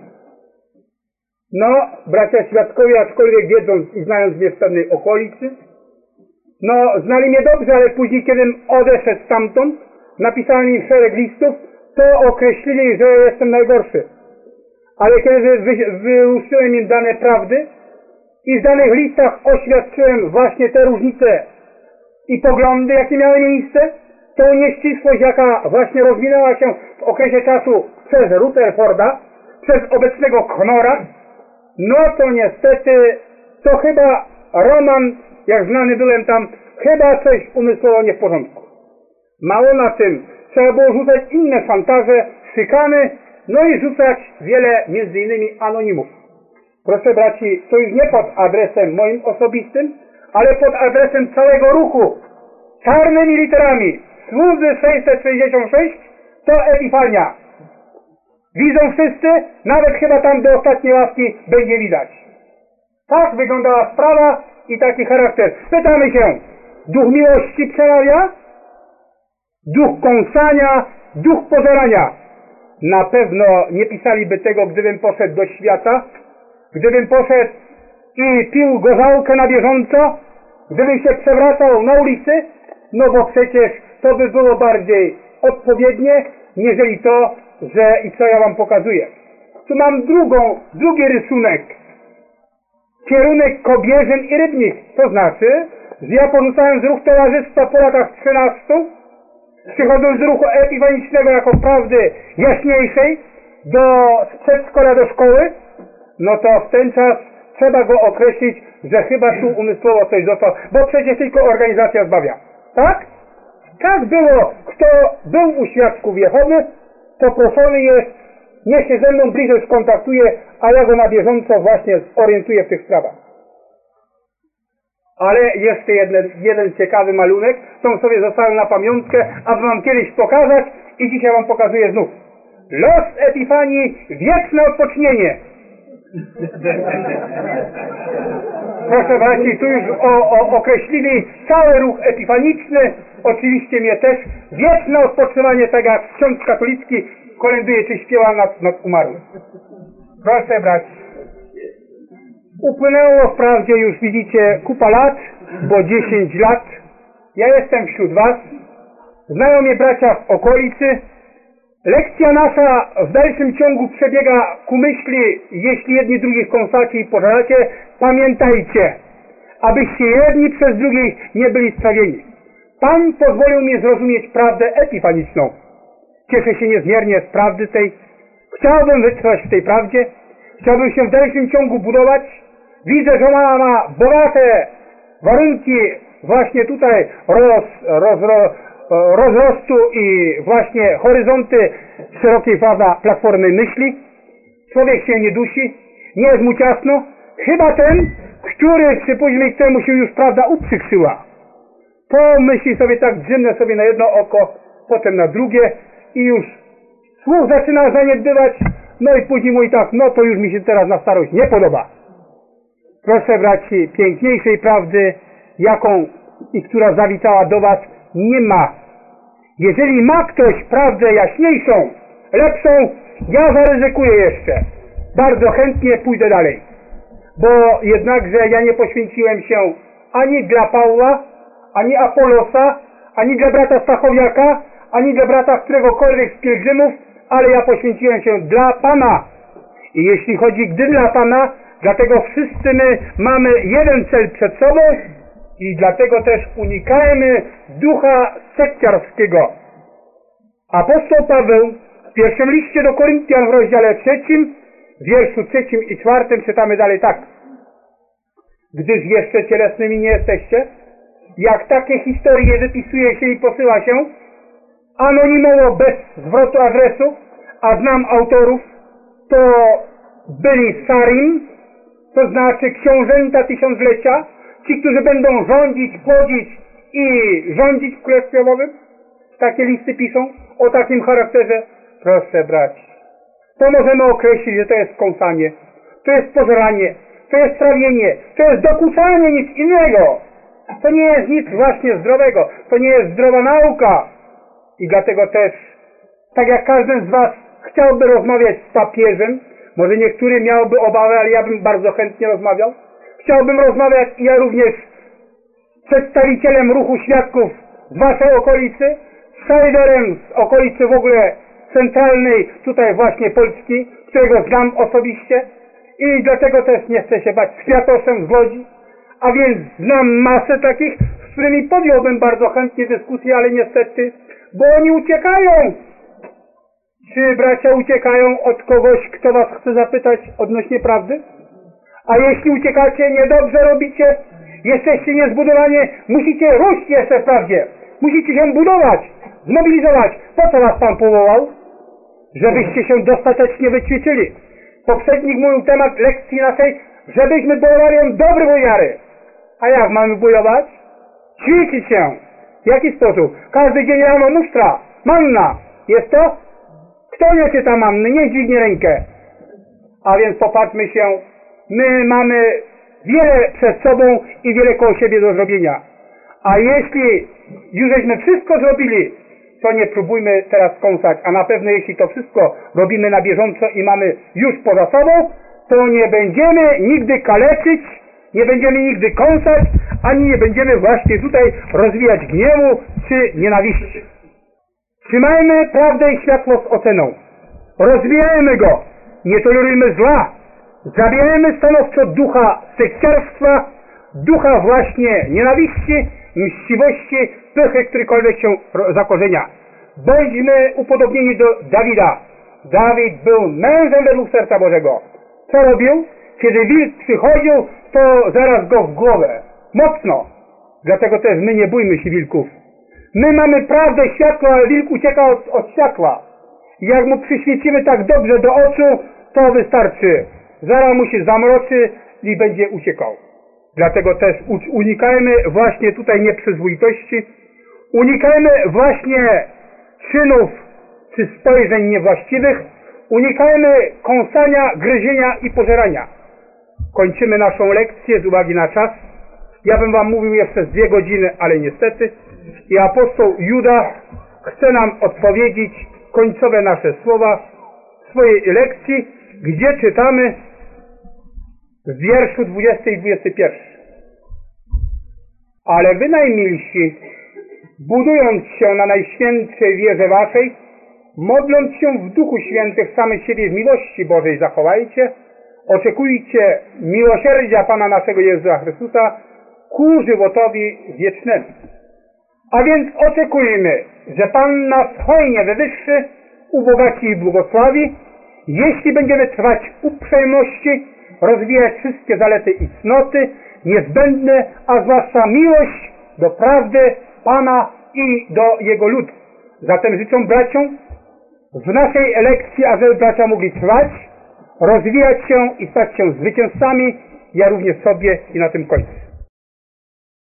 No, bracia świadkowie, aczkolwiek wiedząc i znając mnie z pewnej okolicy, no, znali mnie dobrze, ale później, kiedym odeszedł stamtąd, napisałem im szereg listów, to określili, że jestem najgorszy. Ale kiedy wyłuszczyłem im dane prawdy i w danych listach oświadczyłem właśnie te różnice i poglądy, jakie miały miejsce, tą nieścisłość, jaka właśnie rozwinęła się w okresie czasu przez Rutherforda, przez obecnego Knora, no to niestety, to chyba Roman, jak znany byłem tam, chyba coś umysłowo nie w porządku. Mało na tym, trzeba było rzucać inne szantaże, szykany, no i rzucać wiele, między innymi anonimów. Proszę braci, to już nie pod adresem moim osobistym, ale pod adresem całego ruchu. Czarnymi literami. Słudzy 666 to Epifania. Widzą wszyscy, nawet chyba tam do ostatniej ławki będzie widać. Tak wyglądała sprawa i taki charakter. Pytamy się, duch miłości przemawia? Duch kąsania, duch pożerania. Na pewno nie pisaliby tego, gdybym poszedł do świata, gdybym poszedł i pił gorzałkę na bieżąco, gdybym się przewracał na ulicy, no bo przecież to by było bardziej odpowiednie, niżeli to, że i co ja wam pokazuję. Tu mam drugi rysunek. Kierunek Kobierzyn i Rybnik. To znaczy, że ja porzucałem z ruchu towarzystwa po latach 13, przychodząc z ruchu epifanicznego jako prawdy jaśniejszej z przedszkola do szkoły, no to w ten czas trzeba go określić, że chyba tu umysłowo coś został, bo przecież tylko organizacja zbawia. Tak? Tak było. Kto był u świadków Jehowy, to proszony jest, niech się ze mną bliżej skontaktuje, a ja go na bieżąco właśnie zorientuję w tych sprawach. Ale jeszcze jeden ciekawy malunek, tą sobie zostawiam na pamiątkę, aby wam kiedyś pokazać i dzisiaj wam pokazuję znów. Los Epifanii, wieczne odpocznienie. Proszę braci, tu już określili cały ruch epifaniczny, oczywiście mnie też, wieczne odpoczywanie, tak jak ksiądz katolicki kolęduje czy śpiewa nad umarłym. Proszę braci, upłynęło wprawdzie już widzicie kupa lat, bo 10 lat, ja jestem wśród was, znają mnie bracia w okolicy. Lekcja nasza w dalszym ciągu przebiega ku myśli, jeśli jedni drugich kąsacie i pożeracie, pamiętajcie, abyście jedni przez drugich nie byli strawieni. Pan pozwolił mi zrozumieć prawdę epifaniczną. Cieszę się niezmiernie z prawdy tej. Chciałbym wytrwać w tej prawdzie. Chciałbym się w dalszym ciągu budować. Widzę, że ona ma bogate warunki właśnie tutaj rozrostu i właśnie horyzonty szerokiej platformy myśli. Człowiek się nie dusi, nie jest mu ciasno, chyba ten, który przypuśćmy, któremu się już prawda uprzykrzyła. Pomyśli sobie tak, drzymnę sobie na jedno oko, potem na drugie i już słuch zaczyna zaniedbywać, no i później mówi tak, no to już mi się teraz na starość nie podoba. Proszę braci, piękniejszej prawdy, jaką i która zawitała do was, nie ma. Jeżeli ma ktoś prawdę jaśniejszą, lepszą, ja zaryzykuję jeszcze. Bardzo chętnie pójdę dalej. Bo jednakże ja nie poświęciłem się ani dla Pawła, ani Apolosa, ani dla brata Stachowiaka, ani dla brata któregokolwiek z pielgrzymów, ale ja poświęciłem się dla Pana. I jeśli chodzi gdy dla Pana, dlatego wszyscy my mamy jeden cel przed sobą i dlatego też unikajmy ducha sekciarskiego. Apostoł Paweł w pierwszym liście do Koryntian w rozdziale 3, w wierszu 3 i 4 czytamy dalej tak. Gdyż jeszcze cielesnymi nie jesteście, jak takie historie wypisuje się i posyła się, anonimowo bez zwrotu adresu, a znam autorów, to byli Sarim, to znaczy książęta tysiąclecia, ci, którzy będą rządzić, płodzić i rządzić w Królestwie Bowym, takie listy piszą o takim charakterze. Proszę braci, to możemy określić, że to jest kąsanie, to jest pożeranie, to jest trawienie, to jest dokuczanie, nic innego. To nie jest nic właśnie zdrowego, to nie jest zdrowa nauka. I dlatego też, tak jak każdy z was chciałby rozmawiać z papieżem, może niektóry miałby obawę, ale ja bym bardzo chętnie rozmawiał. Chciałbym rozmawiać i ja również z przedstawicielem ruchu świadków z waszej okolicy, z Szajderem z okolicy w ogóle centralnej, tutaj właśnie Polski, którego znam osobiście i dlatego też nie chcę się bać, z Kwiatoszem z Łodzi, a więc znam masę takich, z którymi podjąłbym bardzo chętnie dyskusję, ale niestety, bo oni uciekają. Czy bracia uciekają od kogoś, kto was chce zapytać odnośnie prawdy? A jeśli uciekacie, niedobrze robicie, jesteście niezbudowani, musicie rósć jeszcze w prawdzie. Musicie się budować, zmobilizować. Po co was Pan powołał? Żebyście się dostatecznie wyćwiczyli. Poprzednik mówił temat lekcji naszej, żebyśmy budowali dobry wiary. A jak mamy budować? Ćwiczyć się. W jaki sposób? Każdy dzień rano musztra, manna. Jest to? Kto nie czyta manny? Nie dźwignie rękę. A więc popatrzmy się, my mamy wiele przed sobą i wiele koło siebie do zrobienia. A jeśli już żeśmy wszystko zrobili, to nie próbujmy teraz kąsać, a na pewno jeśli to wszystko robimy na bieżąco i mamy już poza sobą, to nie będziemy nigdy kaleczyć, nie będziemy nigdy kąsać, ani nie będziemy właśnie tutaj rozwijać gniewu czy nienawiści. Trzymajmy prawdę i światło z oceną. Rozwijajmy go. Nie tolerujmy zła. Zabierajmy stanowczo ducha sekciarstwa, ducha właśnie nienawiści, mściwości, pychy, którykolwiek się zakorzenia. Bądźmy upodobnieni do Dawida. Dawid był mężem według serca Bożego. Co robił? Kiedy wilk przychodził, to zaraz go w głowę. Mocno. Dlatego też my nie bójmy się wilków. My mamy prawdę, światło, ale wilk ucieka od światła. Jak mu przyświecimy tak dobrze do oczu, to wystarczy. Zaraz mu się zamroczy i będzie uciekał. Dlatego też unikajmy właśnie tutaj nieprzyzwoitości. Unikajmy właśnie czynów czy spojrzeń niewłaściwych. Unikajmy kąsania, gryzienia i pożerania. Kończymy naszą lekcję z uwagi na czas. Ja bym wam mówił jeszcze z 2 godziny, ale niestety. I apostoł Juda chce nam odpowiedzieć końcowe nasze słowa swojej lekcji, gdzie czytamy w wierszu 20 i 21. Ale wy najmilsi, budując się na najświętszej wierze waszej, modląc się w Duchu Świętym samych siebie w miłości Bożej zachowajcie, oczekujcie miłosierdzia Pana naszego Jezusa Chrystusa ku żywotowi wiecznemu. A więc oczekujmy, że Pan nas hojnie wywyższy, ubogaci i błogosławi, jeśli będziemy trwać uprzejmości, rozwijać wszystkie zalety i cnoty niezbędne, a zwłaszcza miłość do prawdy Pana i do Jego ludu. Zatem życzę braciom w naszej lekcji, ażeby bracia mogli trwać, rozwijać się i stać się zwycięzcami, ja również sobie i na tym kończę.